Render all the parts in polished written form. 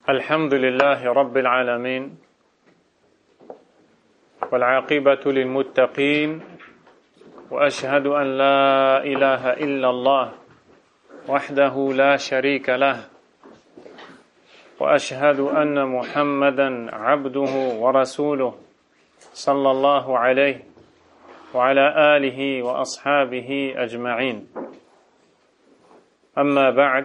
الحمد لله رب العالمين والعاقبة للمتقين وأشهد أن لا إله إلا الله وحده لا شريك له وأشهد أن محمدا عبده ورسوله صلى الله عليه وعلى آله وأصحابه أجمعين أما بعد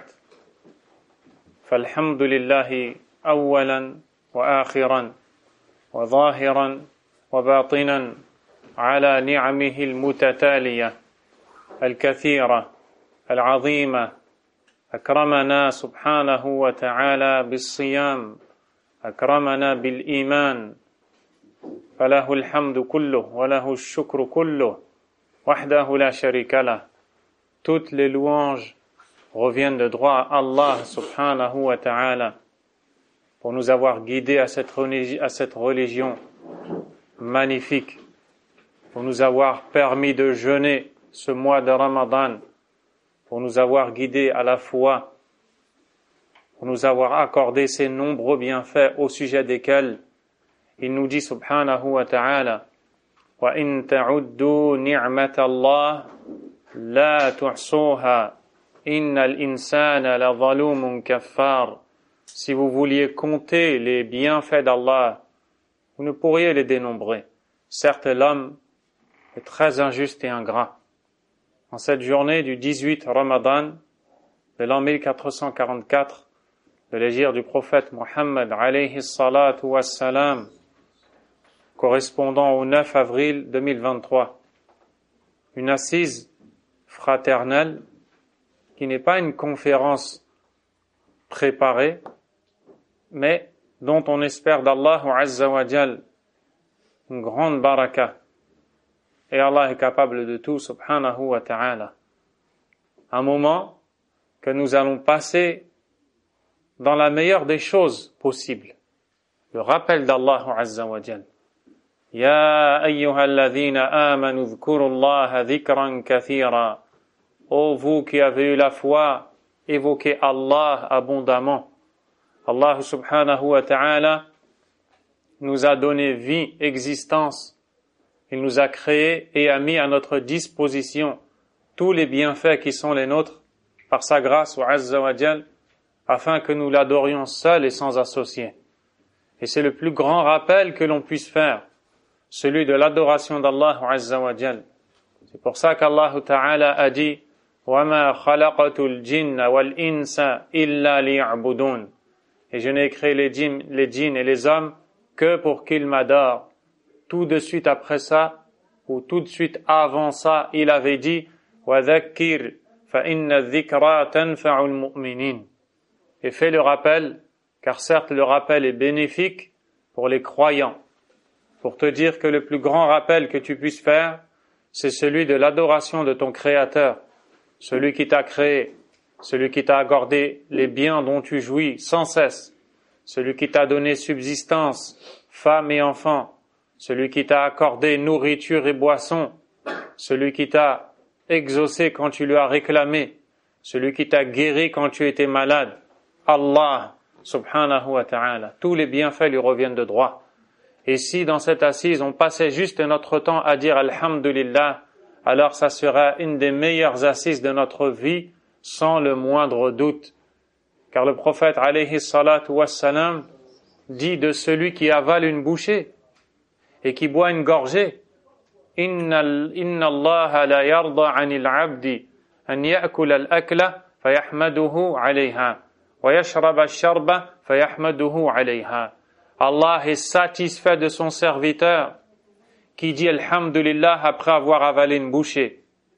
فالحمد لله أولا وآخرا وظاهرا وباطنا على نعمه المتتالية الكثيرة العظيمة أكرمنا سبحانه وتعالى بالصيام أكرمنا بالإيمان فله الحمد كله وله الشكر كله وحده لا شريك له. Toutes les louanges reviennent de droit à Allah subhanahu wa ta'ala pour nous avoir guidés à cette religion magnifique, pour nous avoir permis de jeûner ce mois de Ramadan, pour nous avoir guidés à la foi, pour nous avoir accordé ces nombreux bienfaits au sujet desquels il nous dit subhanahu wa ta'ala wa in ta'uddu ni'matallah la tuhsuha innal insana la zalumun kaffar. Si vous vouliez compter les bienfaits d'Allah, vous ne pourriez les dénombrer. Certes, l'homme est très injuste et ingrat. En cette journée du 18 Ramadan de l'an 1444 de l'hégire du prophète Mohammed alayhi salatu wassalam, correspondant au 9 avril 2023, une assise fraternelle qui n'est pas une conférence préparée, mais dont on espère d'Allah Azza wa Jal une grande baraka. Et Allah est capable de tout, subhanahu wa ta'ala. Un moment que nous allons passer dans la meilleure des choses possibles. Le rappel d'Allah Azza wa Jal. Ya ayyuhalladhina amanu dhkurullaha dhikran kathira. Ô vous qui avez eu la foi, évoquez Allah abondamment. Allah subhanahu wa ta'ala nous a donné vie, existence. Il nous a créés et a mis à notre disposition tous les bienfaits qui sont les nôtres par sa grâce wa azza wa jal, afin que nous l'adorions seul et sans associé. Et c'est le plus grand rappel que l'on puisse faire, celui de l'adoration d'Allah azza wa jal. C'est pour ça qu'Allah ta'ala a dit وَمَا خَلَقَتُ الْجِنَّ وَالْإِنسَ إِلَّا لِيَعْبُدُونَ. Et je n'ai créé les djinns et les hommes que pour qu'ils m'adorent. Tout de suite après ça, ou tout de suite avant ça, il avait dit وَذَكِّرْ فَإِنَّ الذِّكْرَى تَنْفَعُ الْمُؤْمِنِينَ. Et fais le rappel, car certes le rappel est bénéfique pour les croyants. Pour te dire que le plus grand rappel que tu puisses faire, c'est celui de l'adoration de ton Créateur, celui qui t'a créé, celui qui t'a accordé les biens dont tu jouis sans cesse, celui qui t'a donné subsistance, femme et enfants, celui qui t'a accordé nourriture et boisson, celui qui t'a exaucé quand tu lui as réclamé, celui qui t'a guéri quand tu étais malade. Allah subhanahu wa ta'ala, tous les bienfaits lui reviennent de droit. Et si dans cette assise on passait juste notre temps à dire Alhamdulillah, alors ça sera une des meilleures assises de notre vie, sans le moindre doute. Car le prophète alayhi salatu wassalam dit de celui qui avale une bouchée et qui boit une gorgée, Inna Allah la yarda anil abdi an ya'kula al-akla fayahmaduhu alayha wa yashraba al-sharba fayahmaduhu alayha. Allah est satisfait de son serviteur qui dit Alhamdulillah après avoir avalé une bouchée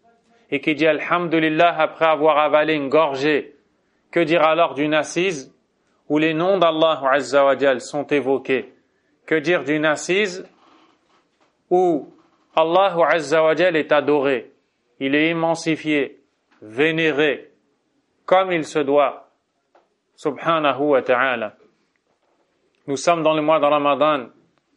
et qui dit Alhamdulillah après avoir avalé une gorgée. Que dire alors d'une assise où les noms d'Allah Azza wa Jal sont évoqués? Que dire d'une assise où Allah Azza wa Jal est adoré, il est immensifié, vénéré, comme il se doit, subhanahu wa ta'ala. Nous sommes dans le mois de Ramadan,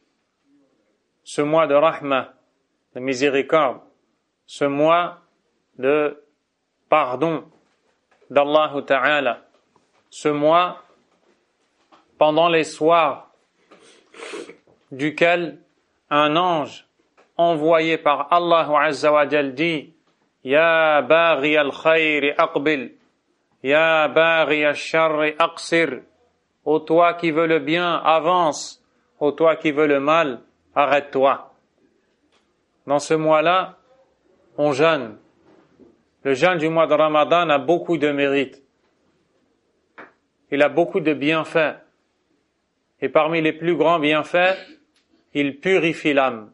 ce mois de rahma, de miséricorde, ce mois de pardon d'Allah Ta'ala, ce mois pendant les soirs duquel un ange envoyé par Allah Azza wa Jal dit Ya baghi al-khayri aqbil, Ya baghi al-sharri aqsir. Ô toi qui veux le bien, avance. Ô toi qui veux le mal, arrête-toi. Dans ce mois-là, on jeûne. Le jeûne du mois de Ramadan a beaucoup de mérites. Il a beaucoup de bienfaits. Et parmi les plus grands bienfaits, il purifie l'âme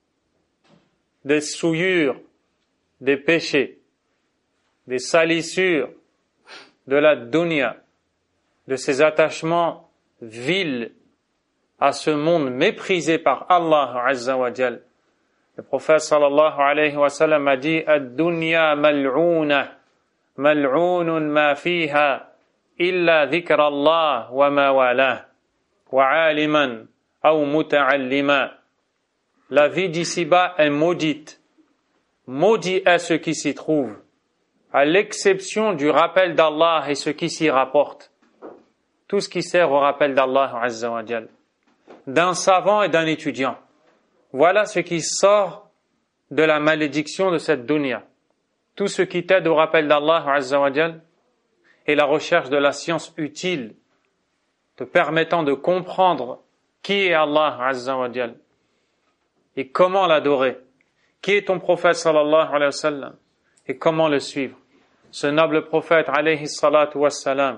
des souillures, des péchés, des salissures, de la dunya, de ses attachements vils à ce monde méprisé par Allah Azza wa Jal. Le prophète sallallahu alayhi wa sallam a dit Ad-dunya mal'ouna, mal'ounun ma fiha, illa dhikr Allah wa ma walah, wa aliman, ou muta'allima. La vie d'ici-bas est maudite. Maudit est ce qui s'y trouve, à l'exception du rappel d'Allah et ce qui s'y rapporte. Tout ce qui sert au rappel d'Allah Azza wa Jal, d'un savant et d'un étudiant. Voilà ce qui sort de la malédiction de cette dunya. Tout ce qui t'aide au rappel d'Allah Azza wa Jal et la recherche de la science utile, te permettant de comprendre qui est Allah Azza wa Jal et comment l'adorer. Qui est ton prophète sallallahu alayhi wa sallam et comment le suivre. Ce noble prophète alayhi salatu wa salam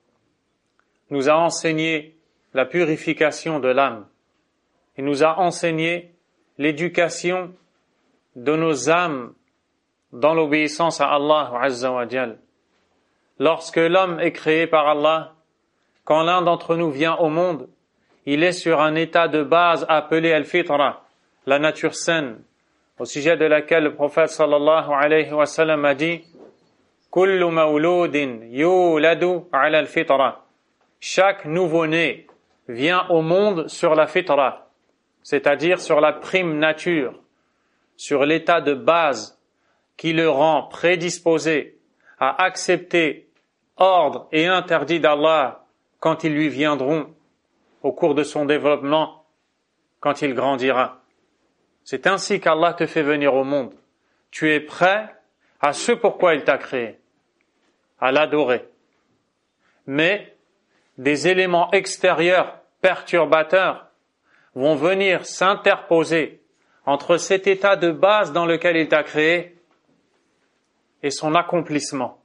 nous a enseigné la purification de l'âme. Il nous a enseigné l'éducation de nos âmes dans l'obéissance à Allah Azza wa Jal. Lorsque l'homme est créé par Allah, quand l'un d'entre nous vient au monde, il est sur un état de base appelé al-fitra, la nature saine, au sujet de laquelle le prophète sallallahu alayhi wa sallam a dit Kullu mawludin yuladu ala al-fitra. Chaque nouveau-né vient au monde sur la fitra, c'est-à-dire sur la prime nature, sur l'état de base qui le rend prédisposé à accepter ordres et interdits d'Allah quand ils lui viendront au cours de son développement, quand il grandira. C'est ainsi qu'Allah te fait venir au monde. Tu es prêt à ce pourquoi il t'a créé, à l'adorer. Mais des éléments extérieurs perturbateurs vont venir s'interposer entre cet état de base dans lequel il t'a créé et son accomplissement.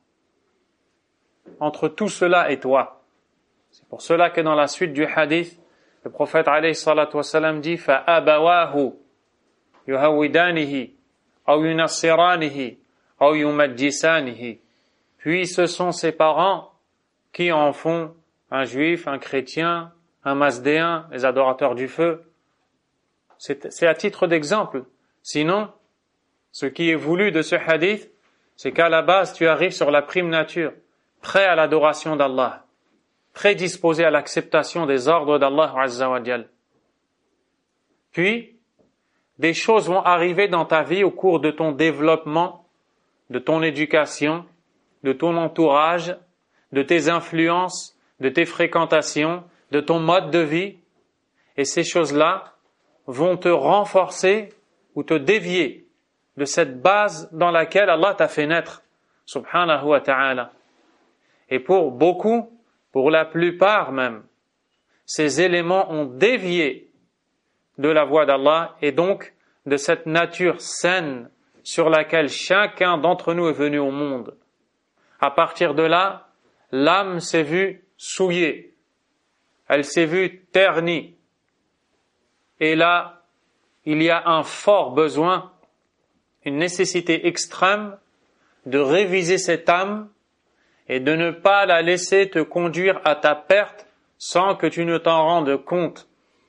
Entre tout cela et toi. C'est pour cela que dans la suite du hadith, le prophète alayhi salatu wa salam dit فَأَبَوَاهُ يُهَوِّدَانِهِ أَوْ يُنَصِّرَانِهِ أَوْ يُمَجِّسَانِهِ. Puis ce sont ses parents qui en font un juif, un chrétien, un masdéen, les adorateurs du feu. C'est à titre d'exemple. Sinon, ce qui est voulu de ce hadith, c'est qu'à la base, tu arrives sur la prime nature, prêt à l'adoration d'Allah, prédisposé à l'acceptation des ordres d'Allah Azza wa Jal. Puis, des choses vont arriver dans ta vie au cours de ton développement, de ton éducation, de ton entourage, de tes influences, de tes fréquentations, de ton mode de vie, et ces choses-là vont te renforcer ou te dévier de cette base dans laquelle Allah t'a fait naître, subhanahu wa ta'ala. Et pour beaucoup, pour la plupart même, ces éléments ont dévié de la voie d'Allah et donc de cette nature saine sur laquelle chacun d'entre nous est venu au monde. À partir de là, l'âme s'est vue souillée, elle s'est vue ternie. Et là, il y a un fort besoin, une nécessité extrême de réviser cette âme et de ne pas la laisser te conduire à ta perte sans que tu ne t'en rendes compte.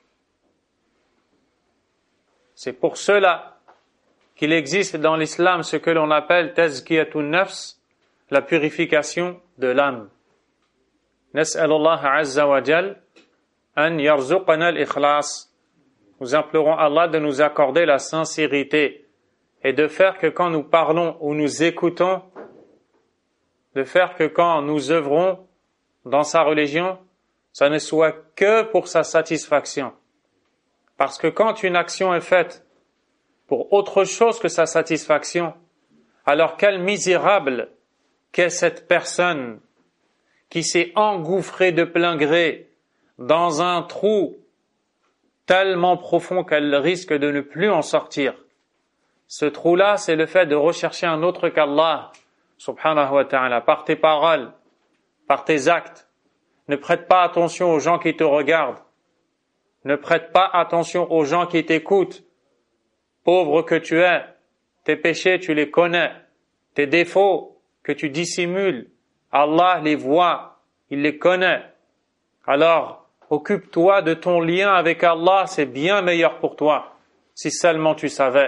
C'est pour cela qu'il existe dans l'islam ce que l'on appelle tazkiyatun nafs, la purification de l'âme. Nas'alullah azza wa jal an yarzuqana al-ikhlas. Nous implorons Allah de nous accorder la sincérité et de faire que quand nous parlons ou nous écoutons, de faire que quand nous œuvrons dans sa religion, ça ne soit que pour sa satisfaction. Parce que quand une action est faite pour autre chose que sa satisfaction, alors quel misérable qu'est cette personne qui s'est engouffrée de plein gré dans un trou tellement profond qu'elle risque de ne plus en sortir. Ce trou-là, c'est le fait de rechercher un autre qu'Allah, subhanahu wa ta'ala, par tes paroles, par tes actes. Ne prête pas attention aux gens qui te regardent. Ne prête pas attention aux gens qui t'écoutent. Pauvre que tu es, tes péchés, tu les connais. Tes défauts que tu dissimules, Allah les voit, il les connaît. Alors, occupe-toi de ton lien avec Allah, c'est bien meilleur pour toi, si seulement tu savais.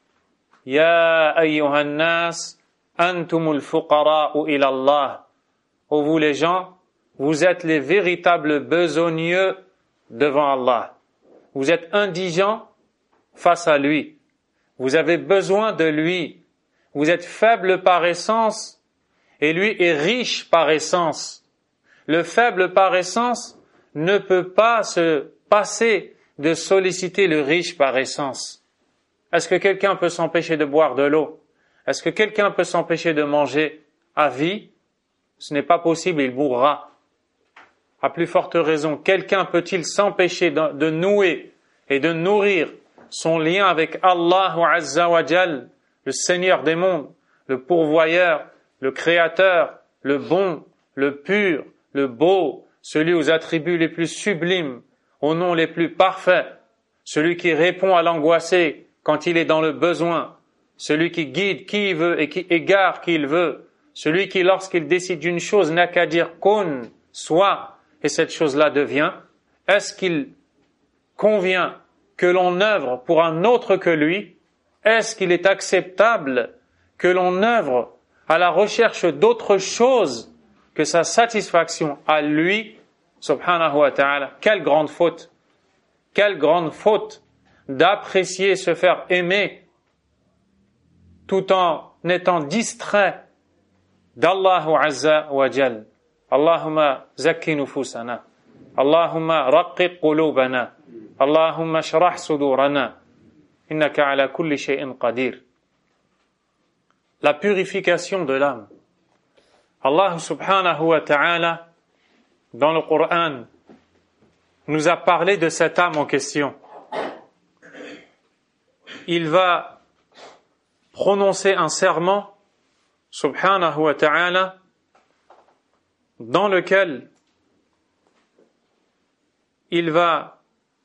Ya ayyuhan nas, antumul fuqara'u ila Allah. Ô vous les gens, vous êtes les véritables besogneux devant Allah. Vous êtes indigents face à lui. Vous avez besoin de lui. Vous êtes faible par essence et lui est riche par essence. Le faible par essence ne peut pas se passer de solliciter le riche par essence. Est-ce que quelqu'un peut s'empêcher de boire de l'eau? Est-ce que quelqu'un peut s'empêcher de manger à vie? Ce n'est pas possible, il mourra. À plus forte raison, quelqu'un peut-il s'empêcher de nouer et de nourrir son lien avec Allah Azza wa Jal, le Seigneur des mondes, le pourvoyeur, le créateur, le bon, le pur, le beau, celui aux attributs les plus sublimes, aux noms les plus parfaits, celui qui répond à l'angoissé quand il est dans le besoin, celui qui guide qui il veut et qui égare qui il veut, celui qui, lorsqu'il décide d'une chose, n'a qu'à dire kun, soit, et cette chose-là devient. Est-ce qu'il convient que l'on œuvre pour un autre que lui? Est-ce qu'il est acceptable que l'on œuvre à la recherche d'autre chose que sa satisfaction à lui, subhanahu wa ta'ala? Quelle grande faute! Quelle grande faute d'apprécier se faire aimer tout en étant distrait d'Allah Azza wa Jal. Allahumma zakki nufusana. Allahumma raqqiq qulubana. Allahumma shrah sudurana. Innaka ala kulli shay'in qadir. La purification de l'âme. Allah subhanahu wa ta'ala, dans le Coran, nous a parlé de cette âme en question. Il va prononcer un serment, subhanahu wa ta'ala, dans lequel il va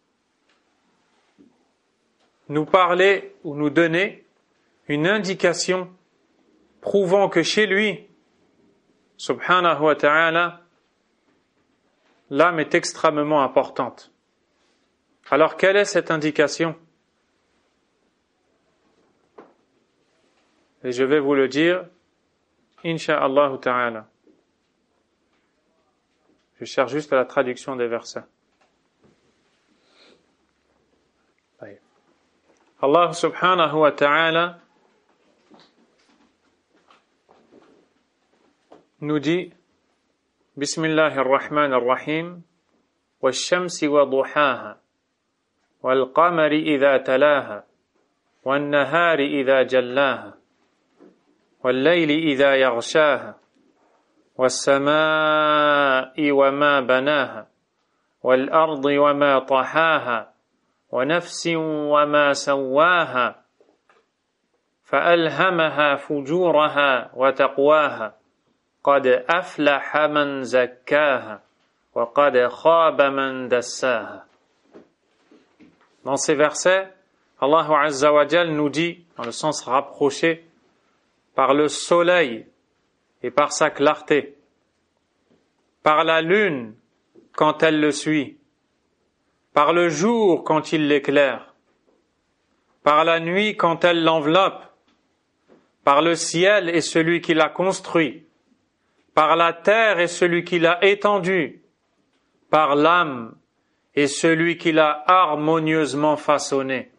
nous parler ou nous donner une indication prouvant que chez lui, subhanahu wa ta'ala, l'âme est extrêmement importante. Alors quelle est cette indication? Et je vais vous le dire, insha'Allah ta'ala. Je cherche juste la traduction des versets. Allah subhanahu wa ta'ala nous dit Bismillahir Rahmanir Rahim Wash-shamsi wa duhaha wal-qamari idha talaha wan-nahari idha jallaha wal-layli idha yaghshaha was-samaa'i wa ma banaha wal-ardi wa ma tahaha ونفس وما سواها فألهمها فجورها وتقواها قد أفلح من زكاها وقد خاب من دساها. Dans ces versets, Allah Azza wa Jal nous dit, dans le sens rapproché, par le soleil et par sa clarté, par la lune quand elle le suit, par le jour quand il l'éclaire, par la nuit quand elle l'enveloppe, par le ciel et celui qui l'a construit, par la terre et celui qui l'a étendue, par l'âme et celui qui l'a harmonieusement façonné,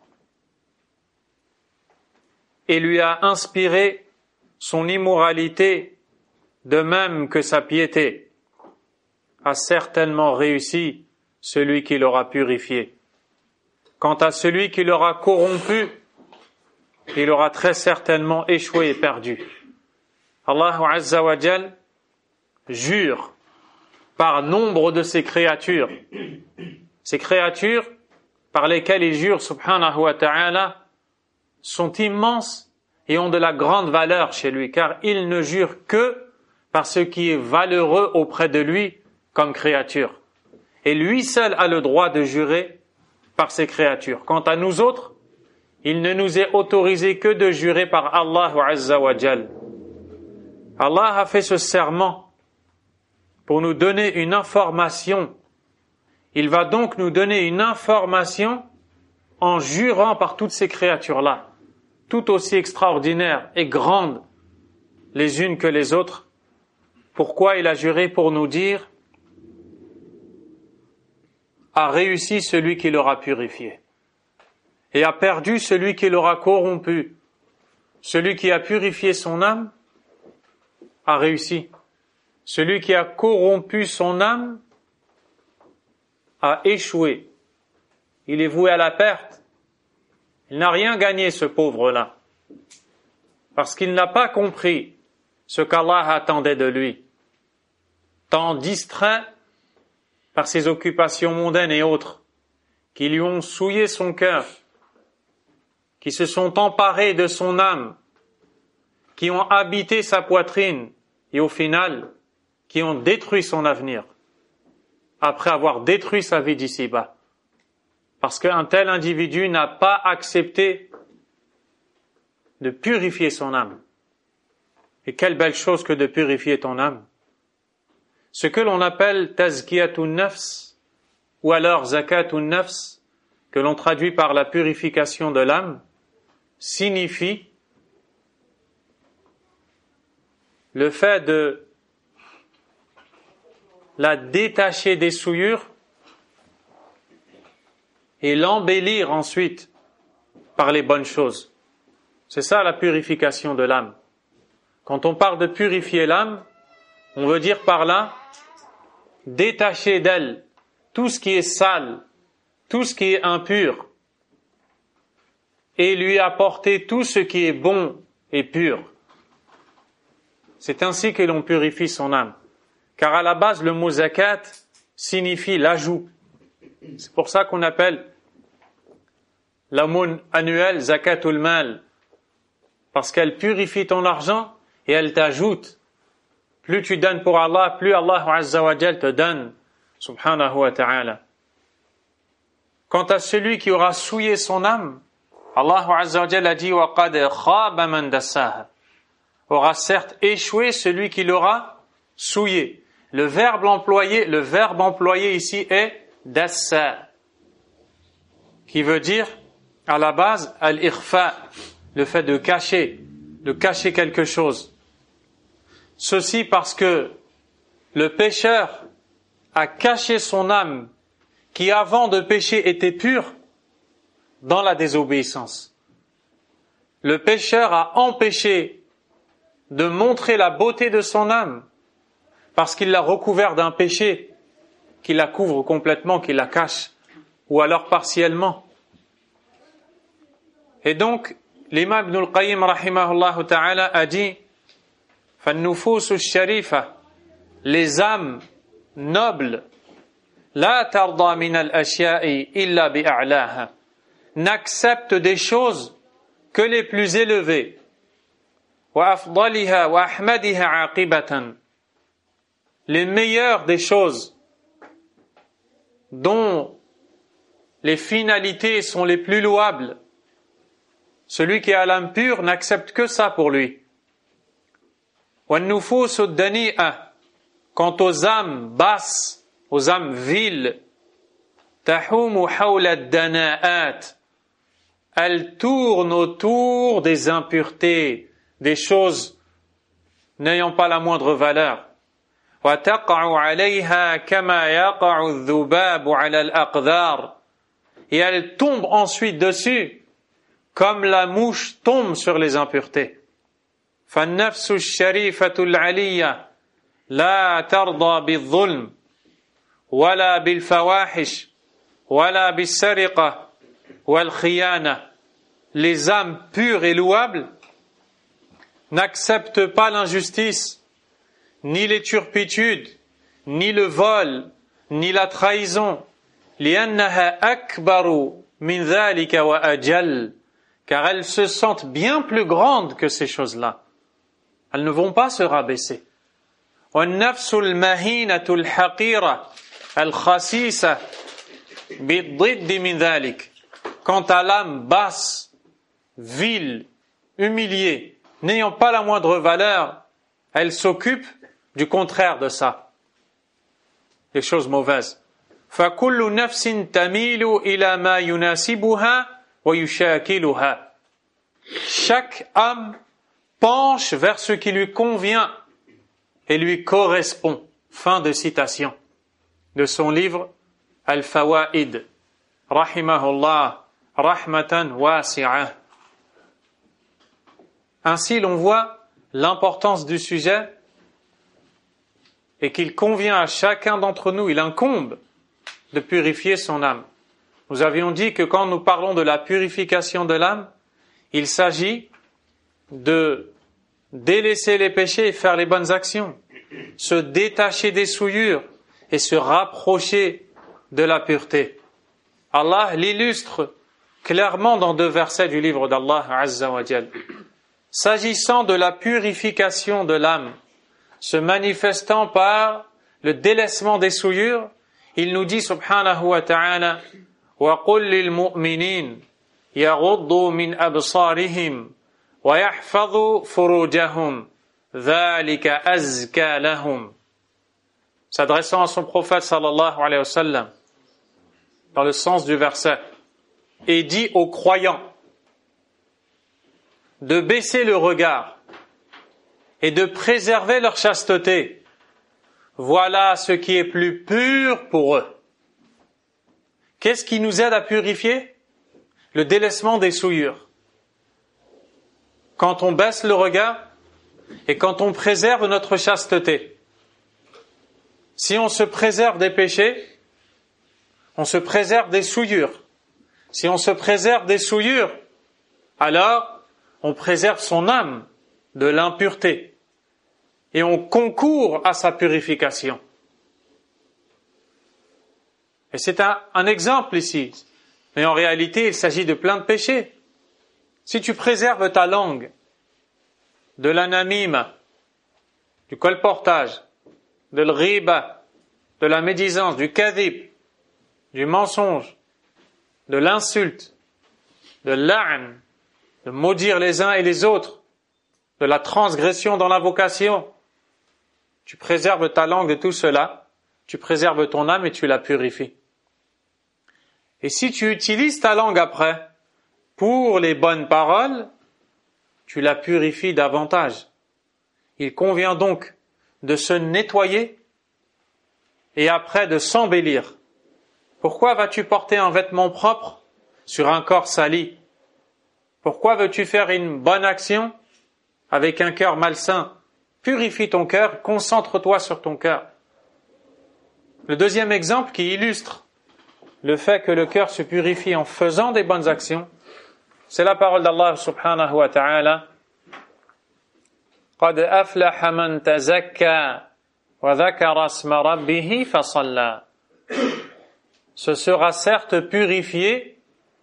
et lui a inspiré son immoralité de même que sa piété. a certainement réussi celui qui l'aura purifié. Quant à celui qui l'aura corrompu, il aura très certainement échoué et perdu. Allah Azza wa Jal jure par nombre de ses créatures par lesquelles il jure subhanahu wa ta'ala sont immenses et ont de la grande valeur chez lui, car il ne jure que par ce qui est valeureux auprès de lui comme créature. Et lui seul a le droit de jurer par ses créatures. Quant à nous autres, il ne nous est autorisé que de jurer par Allah Azza wa Jal. Allah a fait ce serment pour nous donner une information. Il va donc nous donner une information en jurant par toutes ces créatures-là, tout aussi extraordinaires et grandes les unes que les autres. Pourquoi il a juré? Pour nous dire: a réussi celui qui l'aura purifié, et a perdu celui qui l'aura corrompu. Celui qui a purifié son âme a réussi. Celui qui a corrompu son âme a échoué. Il est voué à la perte. Il n'a rien gagné, ce pauvre-là, parce qu'il n'a pas compris ce qu'Allah attendait de lui. Tant distrait par ses occupations mondaines et autres, qui lui ont souillé son cœur, qui se sont emparés de son âme, qui ont habité sa poitrine et au final, qui ont détruit son avenir, après avoir détruit sa vie d'ici-bas. Parce qu'un tel individu n'a pas accepté de purifier son âme. Et quelle belle chose que de purifier ton âme. Ce que l'on appelle tazkiyatun nafs, ou alors zakatun nafs, que l'on traduit par la purification de l'âme, signifie le fait de la détacher des souillures et l'embellir ensuite par les bonnes choses. C'est ça la purification de l'âme. Quand on parle de purifier l'âme, on veut dire par là détacher d'elle tout ce qui est sale, tout ce qui est impur, et lui apporter tout ce qui est bon et pur. C'est ainsi que l'on purifie son âme. Car à la base, le mot zakat signifie l'ajout. C'est pour ça qu'on appelle l'aumône annuelle zakatul mal, parce qu'elle purifie ton argent et elle t'ajoute. Plus tu donnes pour Allah, plus Allah Azza wa Jal te donne, subhanahu wa ta'ala. Quant à celui qui aura souillé son âme, Allah Azza wa Jal a dit wa qad khaba man dassaha, aura certes échoué celui qui l'aura souillé. Le verbe employé ici est dassa, qui veut dire à la base al-ikhfa, le fait de cacher quelque chose. Ceci parce que le pécheur a caché son âme qui avant de pécher était pure dans la désobéissance. Le pécheur a empêché de montrer la beauté de son âme parce qu'il l'a recouvert d'un péché qui la couvre complètement, qui la cache, ou alors partiellement. Et donc, l'imam Ibn al-Qayyim rahimahullah ta'ala a dit فَالنُّفُوسُ الشَّرِيفَةِ, les âmes nobles, لَا تَرْضَى مِنَ الْأَشْيَاءِ إِلَّا بِأَعْلَاهَا, n'acceptent des choses que les plus élevées, وَأَفْضَلِهَا وَأَحْمَدِهَا عَاقِبَةً, les meilleures des choses dont les finalités sont les plus louables. Celui qui a l'âme pure n'accepte que ça pour lui. وَالنُّفُوسُ الدَّنِيئَةِ, quant aux âmes basses, aux âmes viles, تَحُومُ حَوْلَ الدَّنَاءَاتِ, elles tournent autour des impuretés, des choses n'ayant pas la moindre valeur. وَتَقَعُ عَلَيْهَا كَمَا يَقَعُ الذُّبَابُ عَلَى الْأَقْذَارِ, et elle tombe ensuite dessus comme la mouche tombe sur les impuretés. فَالنَّفْسُ الشَّرِيفَةُ الْعَلِيَّةُ لَا تَرْضَى بِالظُّلْمِ, ولا بالفواحش ولا بالسرقة والخيانة. Les âmes pures et louables n'acceptent pas l'injustice, ni les turpitudes, ni le vol, ni la trahison. لأنها أكبر من ذلك وأجل. Car elles se sentent bien plus grandes que ces choses-là. Elles ne vont pas se rabaisser. والنفس المهينة الحقيرة الخسيسة بالضد من ذلك. Quant à l'âme basse, vile, humiliée, n'ayant pas la moindre valeur, elle s'occupe du contraire de ça, des choses mauvaises. فكل نفس تميل إلى ما يناسبها ويشاكلها. Chaque âme penche vers ce qui lui convient et lui correspond. Fin de citation de son livre Al-Fawaid. Rahimahullah, rahmatan wasi'ah. Ainsi, l'on voit l'importance du sujet et qu'il convient à chacun d'entre nous, il incombe de purifier son âme. Nous avions dit que quand nous parlons de la purification de l'âme, il s'agit de délaisser les péchés et faire les bonnes actions, se détacher des souillures et se rapprocher de la pureté. Allah l'illustre clairement dans 2 versets du livre d'Allah Azza wa Jal. S'agissant de la purification de l'âme, se manifestant par le délaissement des souillures, il nous dit subhanahu wa ta'ala وَقُلْ لِلْمُؤْمِنِينَ يَغُضُّوا مِنْ أَبْصَارِهِمْ وَيَحْفَظُوا فُرُوجَهُمْ ذَلِكَ أَزْكَى لَهُمْ. S'adressant à son prophète sallallahu alayhi wa sallam, dans le sens du verset, et dit aux croyants de baisser le regard et de préserver leur chasteté. Voilà ce qui est plus pur pour eux. Qu'est-ce qui nous aide à purifier? Le délaissement des souillures. Quand on baisse le regard et quand on préserve notre chasteté. Si on se préserve des péchés, on se préserve des souillures. Si on se préserve des souillures, alors on préserve son âme de l'impureté et on concourt à sa purification. Et c'est un exemple ici, mais en réalité il s'agit de plein de péchés. Si tu préserves ta langue de l'anamime, du colportage, de l'ghiba, de la médisance, du kadhib, du mensonge, de l'insulte, de l'a'n, de maudire les uns et les autres, de la transgression dans l'invocation, tu préserves ta langue de tout cela, tu préserves ton âme et tu la purifies. Et si tu utilises ta langue après pour les bonnes paroles, tu la purifies davantage. Il convient donc de se nettoyer et après de s'embellir. Pourquoi vas-tu porter un vêtement propre sur un corps sali? Pourquoi veux-tu faire une bonne action avec un cœur malsain? Purifie ton cœur, concentre-toi sur ton cœur. Le deuxième exemple qui illustre le fait que le cœur se purifie en faisant des bonnes actions, c'est la parole d'Allah subhanahu wa ta'ala. قَدْ أَفْلَحَ مَنْ تَزَكَّى وَذَكَرَ اسْمَ رَبِّهِ فَصَلَّى. Ce sera certes purifié,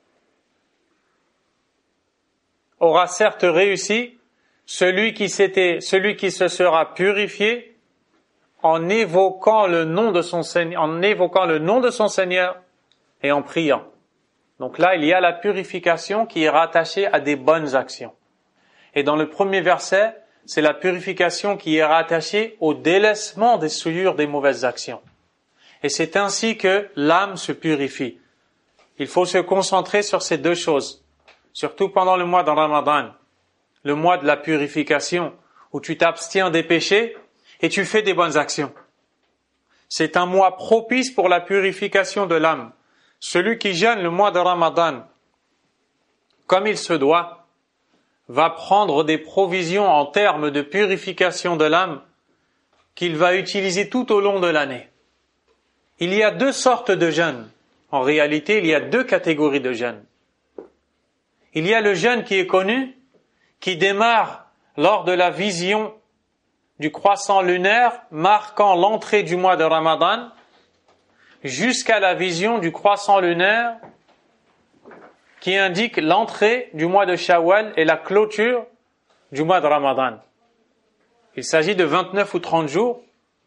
aura certes réussi celui qui se sera purifié en évoquant le nom de son Seigneur et en priant. Donc là, il y a la purification qui est rattachée à des bonnes actions. Et dans le premier verset, c'est la purification qui est rattachée au délaissement des souillures des mauvaises actions. Et c'est ainsi que l'âme se purifie. Il faut se concentrer sur ces deux choses, surtout pendant le mois de Ramadan, le mois de la purification, où tu t'abstiens des péchés et tu fais des bonnes actions. C'est un mois propice pour la purification de l'âme. Celui qui jeûne le mois de Ramadan, comme il se doit, va prendre des provisions en termes de purification de l'âme qu'il va utiliser tout au long de l'année. Il y a deux sortes de jeûne. En réalité, il y a deux catégories de jeûne. Il y a le jeûne qui est connu, qui démarre lors de la vision du croissant lunaire marquant l'entrée du mois de Ramadan jusqu'à la vision du croissant lunaire qui indique l'entrée du mois de Shawwal et la clôture du mois de Ramadan. Il s'agit de 29 ou 30 jours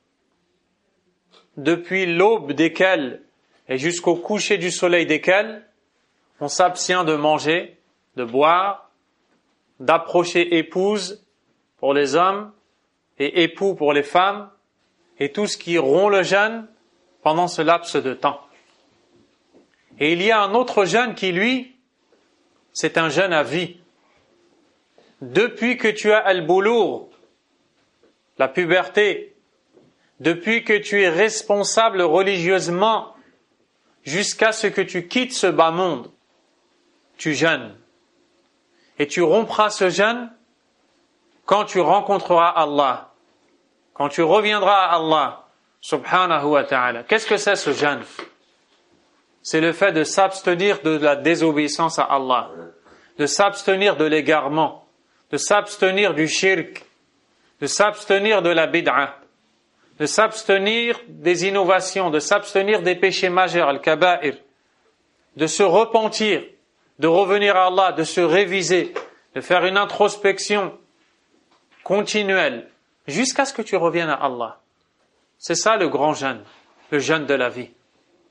depuis l'aube desquels et jusqu'au coucher du soleil desquels on s'abstient de manger, de boire, d'approcher épouse pour les hommes et époux pour les femmes, et tout ce qui rompt le jeûne pendant ce laps de temps. Et il y a un autre jeûne qui, lui, c'est un jeûne à vie. Depuis que tu as al-boulour, la puberté, depuis que tu es responsable religieusement, jusqu'à ce que tu quittes ce bas monde, tu jeûnes. Et tu rompras ce jeûne quand tu rencontreras Allah, quand tu reviendras à Allah, subhanahu wa ta'ala. Qu'est-ce que c'est ce jeûne? C'est le fait de s'abstenir de la désobéissance à Allah, de s'abstenir de l'égarement, de s'abstenir du shirk, de s'abstenir de la bid'a, de s'abstenir des innovations, de s'abstenir des péchés majeurs, al-kaba'ir, de se repentir, de revenir à Allah, de se réviser, de faire une introspection continuelle, jusqu'à ce que tu reviennes à Allah. C'est ça le grand jeûne, le jeûne de la vie.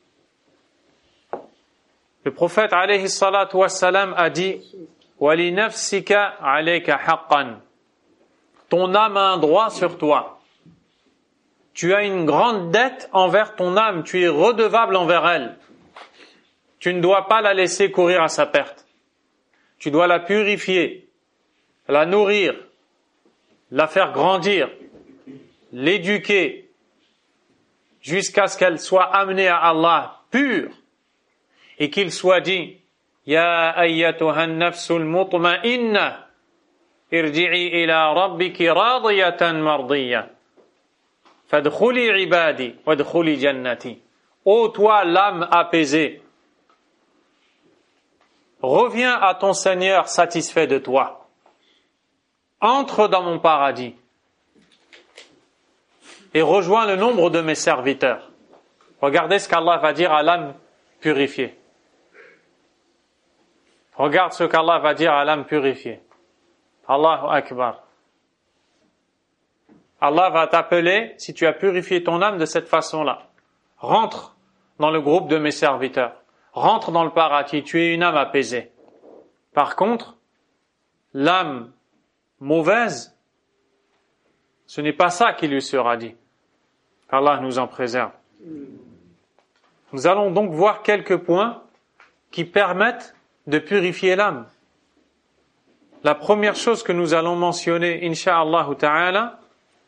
Le prophète alayhi salatu wassalam a dit « Wali nafsika alayka haqqan » Ton âme a un droit sur toi. Tu as une grande dette envers ton âme, tu es redevable envers elle. Tu ne dois pas la laisser courir à sa perte. Tu dois la purifier, la nourrir, la faire grandir, l'éduquer, jusqu'à ce qu'elle soit amenée à Allah pure, et qu'il soit dit « Ya ayyatuhan nafsul mutma'inna, irji'i ila rabbiki radiyatan mardiyya, fadkhuli ibadi, wadkhuli jannati. » Ô toi l'âme apaisée, reviens à ton Seigneur satisfait de toi. Entre dans mon paradis et rejoins le nombre de mes serviteurs. Regardez ce qu'Allah va dire à l'âme purifiée. Regarde ce qu'Allah va dire à l'âme purifiée. Allahu Akbar. Allah va t'appeler, si tu as purifié ton âme de cette façon-là. Rentre dans le groupe de mes serviteurs. Rentre dans le paradis, tu es une âme apaisée. Par contre, l'âme mauvaise, ce n'est pas ça qui lui sera dit. Qu'Allah nous en préserve. Nous allons donc voir quelques points qui permettent de purifier l'âme. La première chose que nous allons mentionner, incha'Allah ta'ala,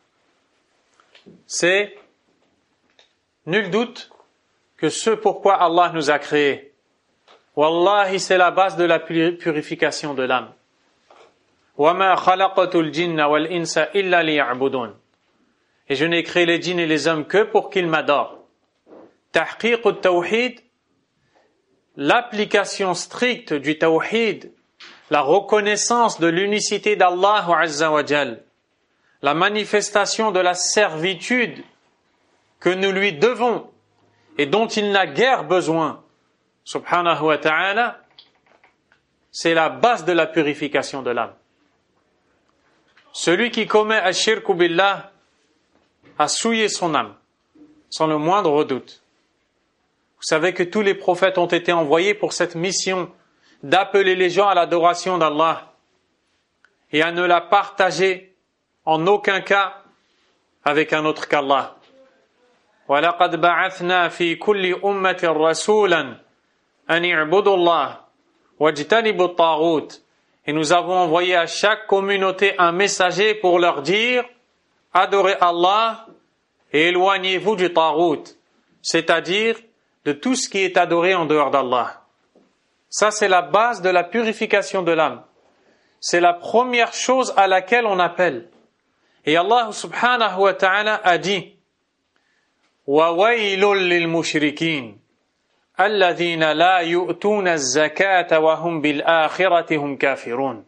c'est nul doute que ce pourquoi Allah nous a créés. Wallahi, c'est la base de la purification de l'âme. وَمَا خَلَقَتُ الْجِنَّ وَالْإِنسَ إِلَّا لِيَعْبُدُونَ. Et je n'ai créé les djinns et les hommes que pour qu'ils m'adorent. تحقيق التوحيد, l'application stricte du tawhid, la reconnaissance de l'unicité d'Allah Azza wa Jal, la manifestation de la servitude que nous lui devons et dont il n'a guère besoin, subhanahu wa ta'ala, c'est la base de la purification de l'âme. Celui qui commet ash-shirku billah a souillé son âme, sans le moindre doute. Vous savez que tous les prophètes ont été envoyés pour cette mission d'appeler les gens à l'adoration d'Allah et à ne la partager en aucun cas avec un autre qu'Allah. وَلَقَدْ بَعَثْنَا فِي كُلِّ أُمَّةٍ رَسُولًا أَنِ اعْبُدُوا اللَّهَ وَاجْتَنِبُوا الطَّاغُوتَ. Et nous avons envoyé à chaque communauté un messager pour leur dire « Adorez Allah et éloignez-vous du taghut », c'est-à-dire de tout ce qui est adoré en dehors d'Allah. Ça, c'est la base de la purification de l'âme. C'est la première chose à laquelle on appelle. Et Allah subhanahu wa ta'ala a dit وَوَيْلٌ لِلْمُشْرِكِينَ الَّذِينَ لَا يُؤْتُونَ الزَّكَاةَ وَهُمْ بِالْآخِرَةِ هُمْ كَافِرُونَ.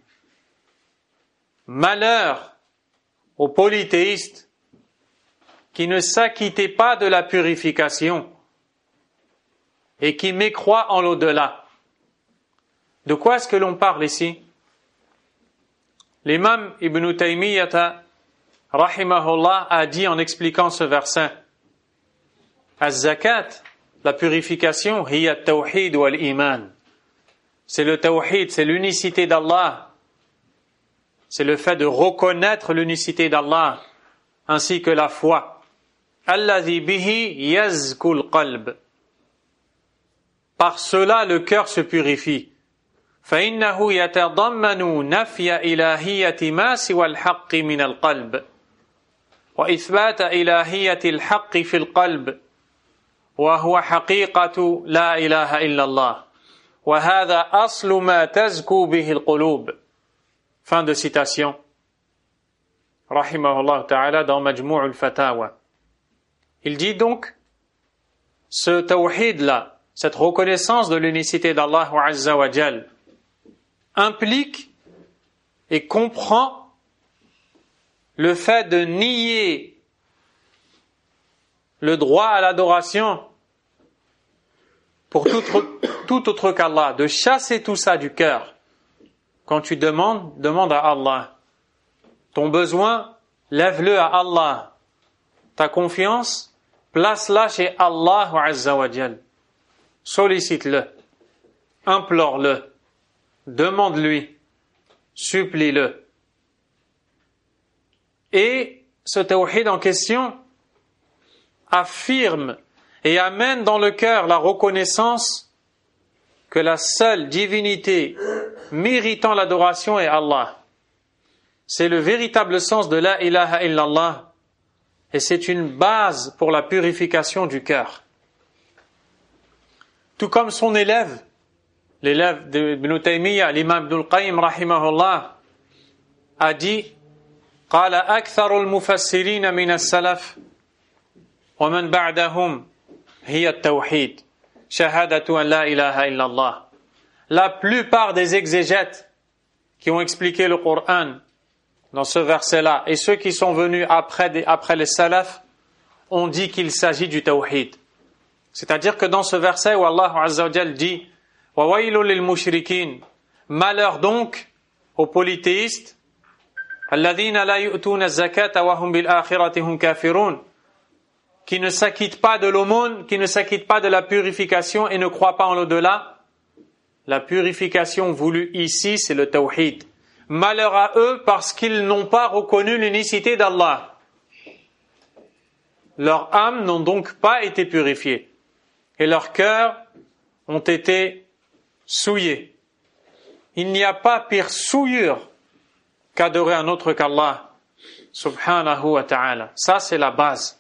Malheur aux polythéistes qui ne s'acquittaient pas de la purification et qui mécroient en l'au-delà. De quoi est-ce que l'on parle ici? L'imam Ibn Taymiyyah rahimahullah a dit en expliquant ce verset: Az-zakat, la purification, hiya at-tawhid wal-iman. C'est le tawhid, c'est l'unicité d'Allah. C'est le fait de reconnaître l'unicité d'Allah ainsi que la foi. Alladhi bihi yazkul qalb. Par cela le cœur se purifie. فإنه يتضمن نفي إلهية ما سوى الحق من القلب وإثبات إلهية الحق في القلب وهو حقيقة لا إله إلا الله وهذا أصل ما تزكو به القلوب. Fin de citation. Rahimahullah ta'ala dans Majmou' al-Fatawa. Il dit donc, ce tawhid-là, cette reconnaissance de l'unicité d'Allah Azza wa Jal, implique et comprend le fait de nier le droit à l'adoration pour tout autre qu'Allah, de chasser tout ça du cœur. Quand tu demandes, demande à Allah. Ton besoin, lève-le à Allah. Ta confiance, place-la chez Allah Azza wa Jal. Sollicite-le, implore-le, demande-lui, supplie-le. Et ce tawhid en question affirme et amène dans le cœur la reconnaissance que la seule divinité méritant l'adoration est Allah. C'est le véritable sens de la ilaha illallah et c'est une base pour la purification du cœur. Tout comme son élève, l'élève d'Ibn Taymiyyah, l'imam Ibn al-Qayyim rahimahullah, a dit: قال أكثر المفسرين من السلف ومن بعدهم هي التوحيد شهادة أن لا إله إلا الله. La plupart des exégètes qui ont expliqué le Coran dans ce verset-là et ceux qui sont venus après les salafs ont dit qu'il s'agit du tawhid. C'est-à-dire que dans ce verset où Allah Azza wa Jal dit وَوَيْلٌ لِلْمُشْرِكِينَ, malheur donc aux polythéistes, الَّذِينَ لَا يُؤْتُونَ الزَّكَاةَ وَهُمْ بِالْآخِرَةِ هُمْ كَافِرُونَ, qui ne s'acquittent pas de l'aumône, qui ne s'acquittent pas de la purification et ne croient pas en l'au-delà. La purification voulue ici, c'est le tawhid. Malheur à eux parce qu'ils n'ont pas reconnu l'unicité d'Allah. Leurs âmes n'ont donc pas été purifiées et leurs cœurs ont été souillés. Il n'y a pas pire souillure qu'adorer un autre qu'Allah subhanahu wa ta'ala. Ça, c'est la base.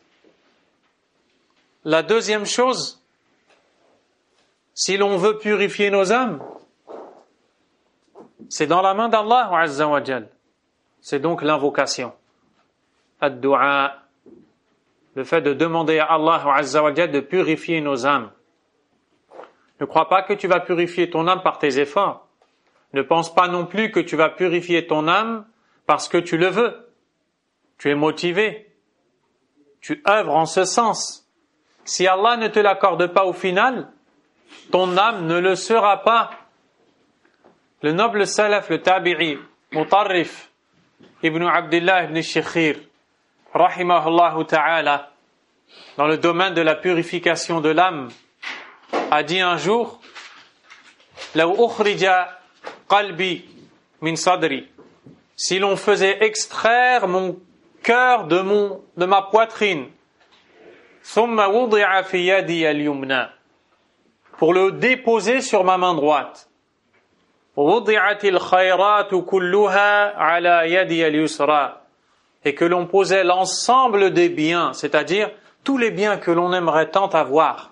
La deuxième chose, si l'on veut purifier nos âmes, c'est dans la main d'Allah Azza wa Jal. C'est donc l'invocation. Ad-du'a, le fait de demander à Allah Azza wa Jal de purifier nos âmes. Ne crois pas que tu vas purifier ton âme par tes efforts. Ne pense pas non plus que tu vas purifier ton âme parce que tu le veux. Tu es motivé. Tu œuvres en ce sens. Si Allah ne te l'accorde pas au final, ton âme ne le sera pas. Le noble salaf, le tabi'i, Mutarrif, Ibn Abdullah ibn Shikhir, rahimahullah ta'ala, dans le domaine de la purification de l'âme, a dit un jour: لو أخرج قلبي من صدري, si l'on faisait extraire mon cœur de ma poitrine, ثم وضع في يدي اليمنى, pour le déposer sur ma main droite, وضعت الخيرات كلها على يدي اليسرى, et que l'on posait l'ensemble des biens, c'est-à-dire tous les biens que l'on aimerait tant avoir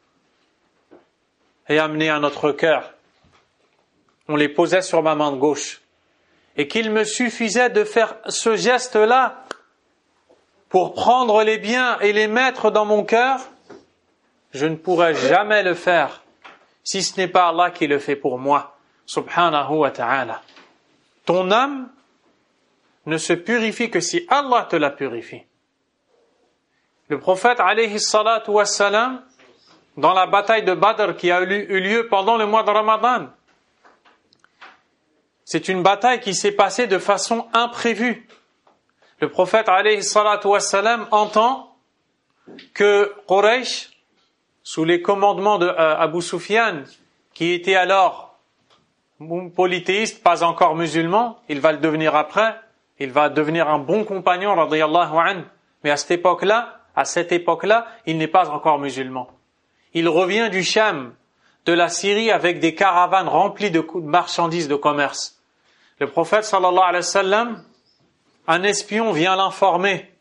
et amener à notre cœur, on les posait sur ma main gauche, et qu'il me suffisait de faire ce geste-là pour prendre les biens et les mettre dans mon cœur, je ne pourrai jamais le faire si ce n'est pas Allah qui le fait pour moi, subhanahu wa ta'ala. Ton âme ne se purifie que si Allah te la purifie. Le prophète, alayhi salatu wassalam, dans la bataille de Badr qui a eu lieu pendant le mois de Ramadan, c'est une bataille qui s'est passée de façon imprévue. Le prophète, alayhi salatu wassalam, entend que Quraysh, sous les commandements de Abu Sufyan, qui était alors polythéiste, pas encore musulman, il va le devenir après, il va devenir un bon compagnon, radiyallahu anhu, mais à cette époque-là, il n'est pas encore musulman. Il revient du Sham, de la Syrie, avec des caravanes remplies de marchandises de commerce. Le prophète, sallallahu alayhi wa sallam, un espion vient l'informer.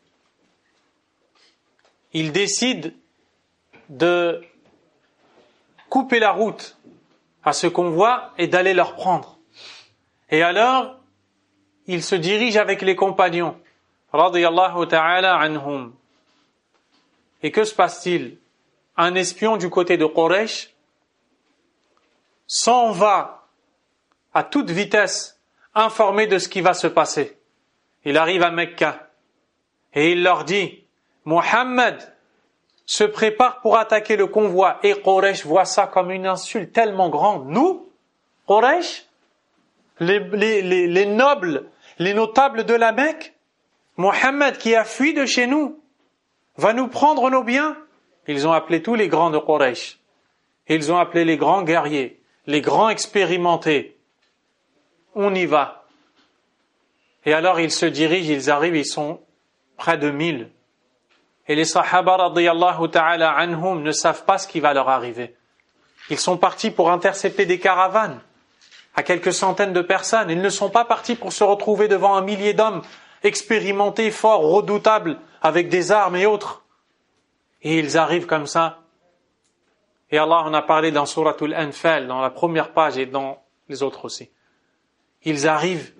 Il décide de couper la route à ce convoi et d'aller leur prendre. Et alors, il se dirige avec les compagnons, radiyallahu ta'ala anhum. Et que se passe-t-il? Un espion du côté de Quraysh s'en va à toute vitesse informer de ce qui va se passer. Il arrive à Mecca et il leur dit, Muhammad se prépare pour attaquer le convoi. Et Quraysh voit ça comme une insulte tellement grande. Nous, Quraysh, les nobles, les notables de la Mecque, Muhammad qui a fui de chez nous, va nous prendre nos biens. Ils ont appelé tous les grands de Quraysh. Ils ont appelé les grands guerriers, les grands expérimentés. On y va. Et alors ils se dirigent, ils arrivent, ils sont près de 1000. Et les sahaba radiyallahu ta'ala anhum ne savent pas ce qui va leur arriver. Ils sont partis pour intercepter des caravanes à quelques centaines de personnes. Ils ne sont pas partis pour se retrouver devant un millier d'hommes expérimentés, forts, redoutables, avec des armes et autres. Et ils arrivent comme ça. Et Allah en a parlé dans Suratul Anfal, dans la première page et dans les autres aussi. Ils arrivent.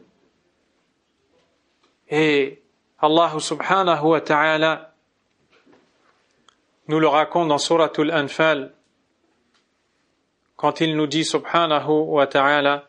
Et Allah subhanahu wa ta'ala nous le raconte dans Suratul Anfal quand il nous dit subhanahu wa ta'ala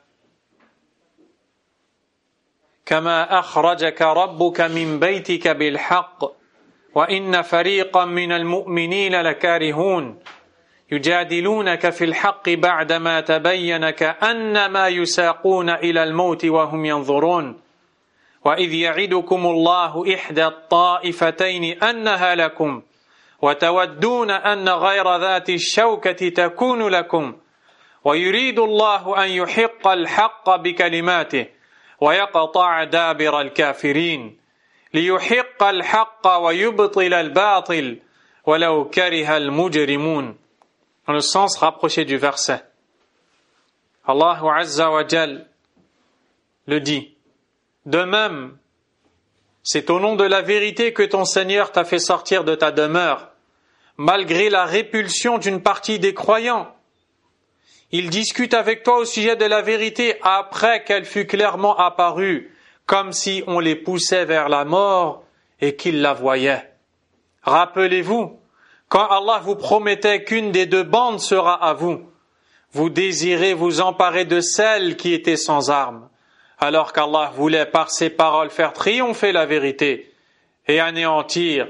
كما أخرجك ربك من بيتك بالحق وإن فريقا من المؤمنين لكارهون يجادلونك في الحق بعدما تبين كأنما يساقون إلى الموت وهم ينظرون وإذ يعدكم الله إحدى الطائفتين أنها لكم وتودون أن غير ذات الشوكة تكون لكم ويريد الله أن يحق الحق بكلماته ويقطع دابر الكافرين ليحق الحق ويبطل الباطل ولو كره المجرمون. Dans le sens rapproché du verset, Allah Azza wa Jal le dit. De même, c'est au nom de la vérité que ton Seigneur t'a fait sortir de ta demeure, malgré la répulsion d'une partie des croyants. Ils discutent avec toi au sujet de la vérité après qu'elle fut clairement apparue, comme si on les poussait vers la mort et qu'ils la voyaient. Rappelez-vous, quand Allah vous promettait qu'une des deux bandes sera à vous, vous désirez vous emparer de celle qui était sans armes, alors qu'Allah voulait par ses paroles faire triompher la vérité et anéantir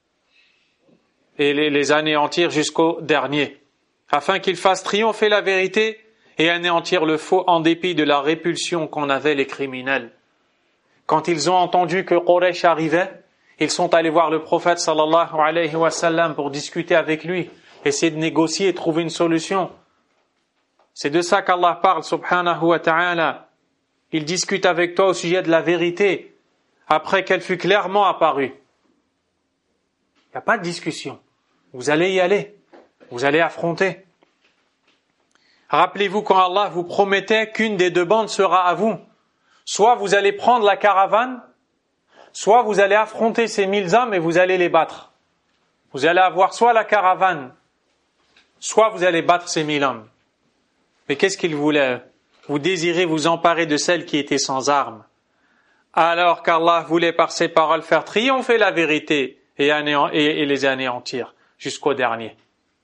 et les anéantir jusqu'au dernier, afin qu'il fasse triompher la vérité et anéantir le faux en dépit de la répulsion qu'en avaient les criminels. Quand ils ont entendu que Quraysh arrivait, ils sont allés voir le prophète sallallahu alayhi wa sallam pour discuter avec lui, essayer de négocier et trouver une solution. C'est de ça qu'Allah parle subhanahu wa ta'ala. Il discute avec toi au sujet de la vérité après qu'elle fut clairement apparue. Il n'y a pas de discussion. Vous allez y aller. Vous allez affronter. Rappelez-vous quand Allah vous promettait qu'une des deux bandes sera à vous. Soit vous allez prendre la caravane, soit vous allez affronter ces 1000 hommes et vous allez les battre. Vous allez avoir soit la caravane, soit vous allez battre ces 1000 hommes. Mais qu'est-ce qu'ils voulaient? Vous désirez vous emparer de celles qui étaient sans armes. Alors qu'Allah voulait par ses paroles faire triompher la vérité et les anéantir jusqu'au dernier.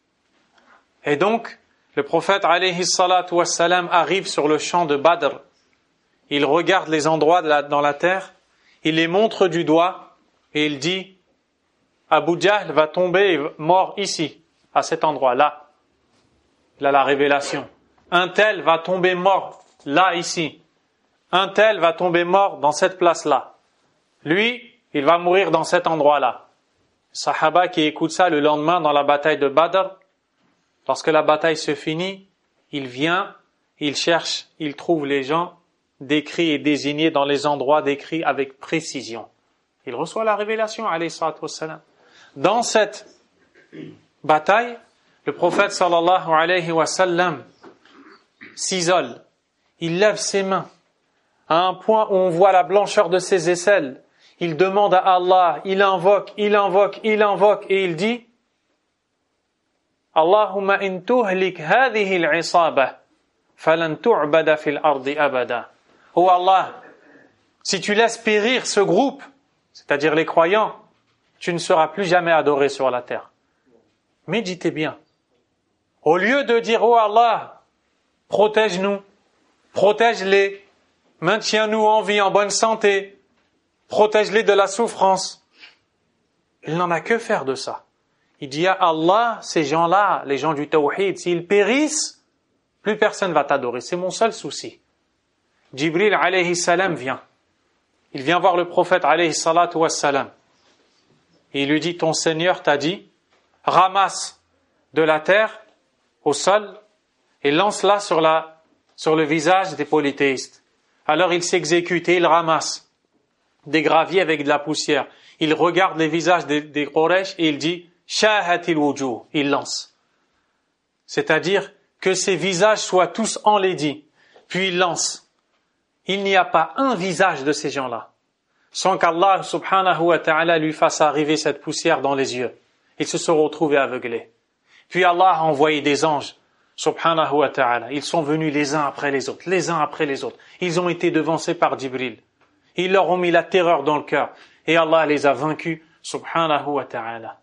Et donc, le prophète alayhi salatu wassalam arrive sur le champ de Badr. Il regarde les endroits dans la terre, il les montre du doigt et il dit Abu Jahl va tomber mort ici, à cet endroit-là. Il a la révélation. Un tel va tomber mort là, ici. Un tel va tomber mort dans cette place-là. Lui, il va mourir dans cet endroit-là. Sahaba qui écoute ça le lendemain dans la bataille de Badr, lorsque la bataille se finit, il vient, il cherche, il trouve les gens décrits et désignés dans les endroits décrits avec précision. Il reçoit la révélation, alayhi salatu wassalam. Dans cette bataille, le prophète sallallahu alayhi wa sallam s'isole. Il lève ses mains à un point où on voit la blancheur de ses aisselles. Il demande à Allah, il invoque et il dit Allahumma in tuhlik hadhihi al-isaba falan tu'bada fil ardi abada. Oh Allah, si tu laisses périr ce groupe, c'est-à-dire les croyants, tu ne seras plus jamais adoré sur la terre. Méditez bien. Au lieu de dire oh Allah, protège-nous, protège-les, maintiens-nous en vie, en bonne santé, protège-les de la souffrance. Il n'en a que faire de ça. Il dit à Allah, ces gens-là, les gens du tawhid, s'ils périssent, plus personne va t'adorer. C'est mon seul souci. Jibril alayhi salam vient. Il vient voir le prophète alayhi salatu wassalam. Et il lui dit, ton Seigneur t'a dit, ramasse de la terre au sol et lance-la sur le visage des polythéistes. Alors il s'exécute et il ramasse des graviers avec de la poussière. Il regarde les visages des Quraysh et il dit shahatil wujuh, il lance. C'est-à-dire que ces visages soient tous enlaidis. Puis il lance. Il n'y a pas un visage de ces gens-là sans qu'Allah subhanahu wa ta'ala lui fasse arriver cette poussière dans les yeux. Ils se sont retrouvés aveuglés. Puis Allah a envoyé des anges subhanahu wa ta'ala. Ils sont venus les uns après les autres, les uns après les autres. Ils ont été devancés par Jibril. Ils leur ont mis la terreur dans le cœur. Et Allah les a vaincus subhanahu wa ta'ala.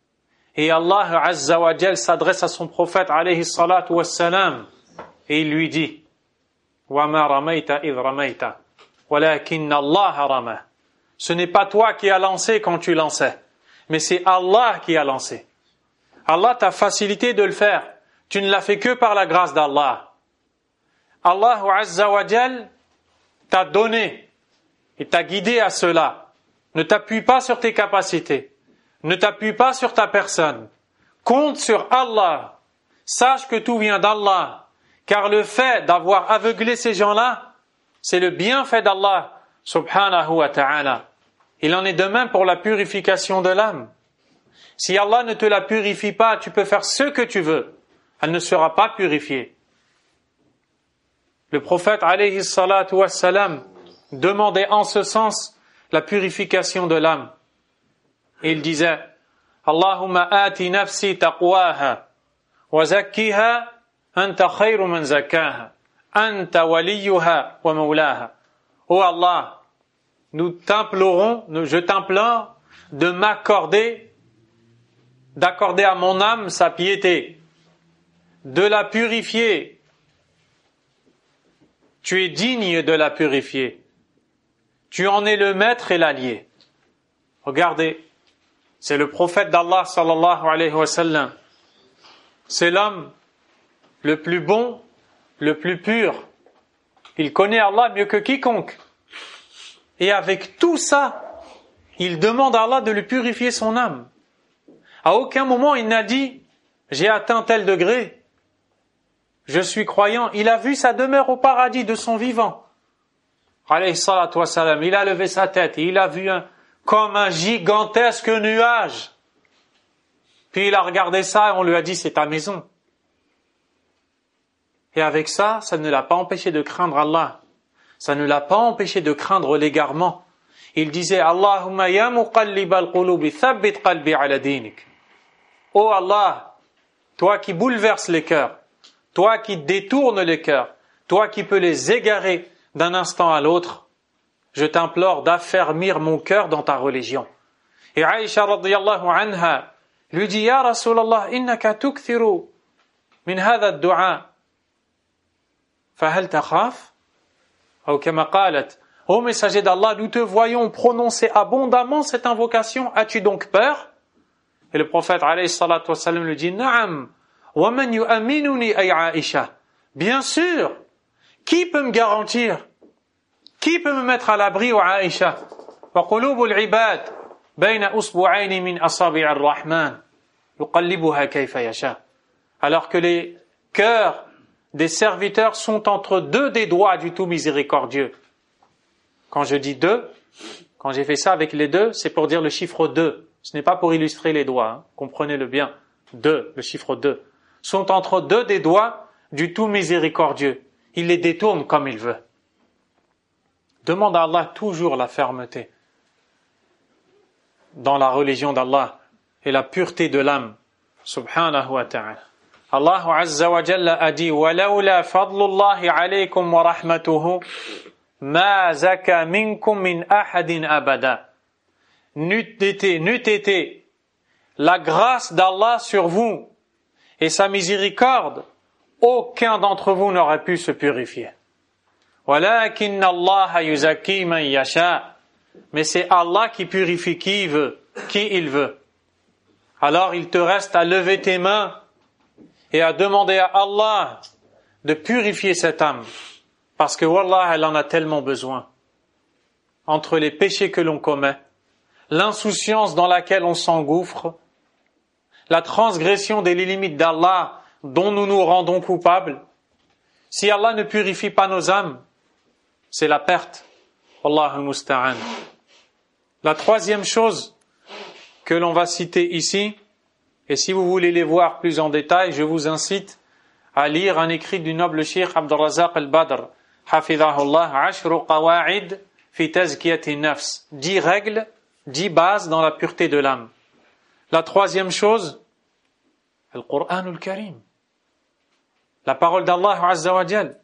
Et Allah azza wa jal s'adresse à son prophète alayhi salatu wassalam et il lui dit وَمَا رَمَيْتَ إِذْ رَمَيْتَ وَلَكِنَّ اللَّهَ رَمَى. Ce n'est pas toi qui as lancé quand tu lançais, mais c'est Allah qui a lancé. Allah t'a facilité de le faire. Tu ne l'as fait que par la grâce d'Allah. Allah azza wa jal t'a donné et t'a guidé à cela. Ne t'appuie pas sur tes capacités. Ne t'appuie pas sur ta personne. Compte sur Allah. Sache que tout vient d'Allah. Car le fait d'avoir aveuglé ces gens-là, c'est le bienfait d'Allah subhanahu wa ta'ala. Il en est de même pour la purification de l'âme. Si Allah ne te la purifie pas, tu peux faire ce que tu veux. Elle ne sera pas purifiée. Le prophète alayhi salatu wassalam demandait en ce sens la purification de l'âme. Et il disait Allahumma ati nafsi taqwaha wa zakkiha anta khayru man zakkaha anta waliyuha wa mawlaha. Oh Allah, je t'implore d'accorder à mon âme sa piété, de la purifier. Tu es digne de la purifier. Tu en es le maître et l'allié. Regardez, c'est le prophète d'Allah sallallahu alayhi wa sallam. C'est l'homme le plus bon, le plus pur. Il connaît Allah mieux que quiconque. Et avec tout ça, il demande à Allah de lui purifier son âme. À aucun moment il n'a dit « J'ai atteint tel degré, je suis croyant ». Il a vu sa demeure au paradis de son vivant. Alayhi salatu wassalam, il a levé sa tête et il a vu comme un gigantesque nuage. Puis il a regardé ça et on lui a dit « C'est ta maison ». Et avec ça, ça ne l'a pas empêché de craindre Allah. Ça ne l'a pas empêché de craindre l'égarement. Il disait Allahumma ya muqallibal qulubi thabbit qalbi ala dinik. Oh Allah, toi qui bouleverses les cœurs, toi qui détournes les cœurs, toi qui peux les égarer d'un instant à l'autre, je t'implore d'affermir mon cœur dans ta religion. Et Aïcha radiyallahu anha lui dit, Ya Rasulallah, innaka tukthiru min hadha ad-du'a. Fahal takhaf? Ou kama qalat, ô messager d'Allah, nous te voyons prononcer abondamment cette invocation, as-tu donc peur? Et le prophète alayhi salatu wassalam lui dit, Na'am, wa man yu'aminuni ay Aïcha. Bien sûr, qui peut me garantir? Qui peut me mettre à l'abri, ô Aïcha? Wa qulubul ibad bayna usbu'ayni min asabi' ar-Rahman yuqallibuha kayfa yasha. Alors que les cœurs des serviteurs sont entre deux des doigts du tout miséricordieux. Quand je dis deux, quand j'ai fait ça avec les deux, c'est pour dire le chiffre 2. Ce n'est pas pour illustrer les doigts, hein. Comprenez-le bien. 2, le chiffre 2. Sont entre deux des doigts du tout miséricordieux. Il les détourne comme il veut. Demande à Allah toujours la fermeté dans la religion d'Allah et la pureté de l'âme. Subhanahu wa ta'ala. Allah Azza wa Jalla a dit وَلَوْلَا فَضْلُ اللَّهِ عَلَيْكُمْ وَرَحْمَتُهُ مَا زَكَى مِنْكُمْ مِنْ أَحَدٍ أَبَدًا. N'eût été la grâce d'Allah sur vous et sa miséricorde, aucun d'entre vous n'aurait pu se purifier. وَلَكِنَّ اللَّهَ يُزَكِّي مَنْ يَشَاءُ. Mais c'est Allah qui purifie qui il veut. Alors il te reste à lever tes mains et à demander à Allah de purifier cette âme. Parce que Wallah, elle en a tellement besoin. Entre les péchés que l'on commet, l'insouciance dans laquelle on s'engouffre, la transgression des limites d'Allah dont nous nous rendons coupables, si Allah ne purifie pas nos âmes, c'est la perte. Wallahu musta'an. La troisième chose que l'on va citer ici, et si vous voulez les voir plus en détail, je vous incite à lire un écrit du noble Cheikh Abdul Razak al-Badr, hafidhahullah, Ashru qawa'id fi tazkiyati nafs. 10 règles, 10 bases dans la pureté de l'âme. La troisième chose, le Coran al-Karim. La parole d'Allah Azza wa Jal.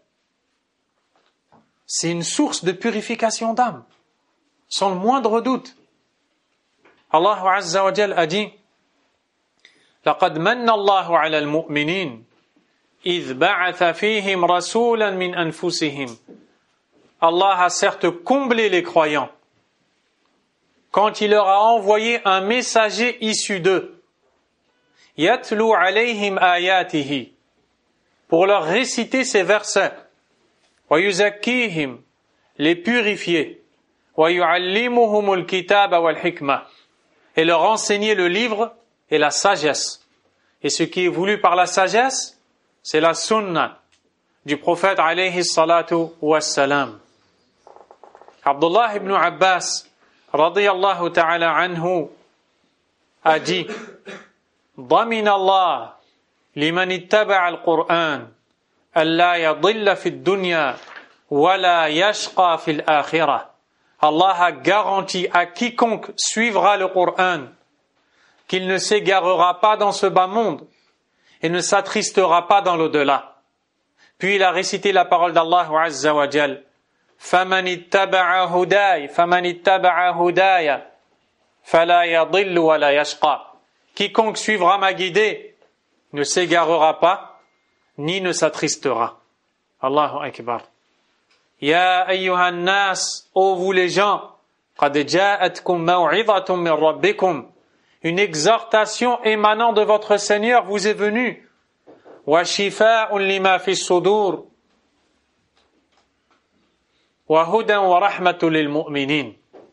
C'est une source de purification d'âme, sans le moindre doute. Allah Azza wa Jal a dit لقد من الله على المؤمنين إذ بعث فيهم رسولا من أنفسهم. Allah a certes comblé les croyants quand il leur a envoyé un messager issu d'eux. يتلو عليهم آياته, pour leur réciter ces versets. ويزكيهم, les purifier. ويعلمهم الكتاب والحكمة, et leur enseigner le livre et la sagesse. Et ce qui est voulu par la sagesse, c'est la sunna du prophète alayhi salatu wassalam. Abdullah ibn Abbas radiyallahu ta'ala anhu a dit ضمن الله لمن اتبع القرآن ألا يضل في الدنيا ولا يشقى في الآخرة. Allah a garanti à quiconque suivra le Coran qu'il ne s'égarera pas dans ce bas monde et ne s'attristera pas dans l'au-delà. Puis il a récité la parole d'Allah Azza wa Jal. فَمَنِ اتَّبَعَ هُدَايَ فَلَا يَضِلُّ وَلَا يَشْقَى. Quiconque suivra ma guidée ne s'égarera pas ni ne s'attristera. Allahu Akbar. Ya ayyuhan nas, ô vous les gens, qad ja'atkum maw'izatun min rabbikum. Une exhortation émanant de votre Seigneur vous est venue. Wa shifa'un lima fi sudur. Wa hudan wa rahmatun lil mu'minin.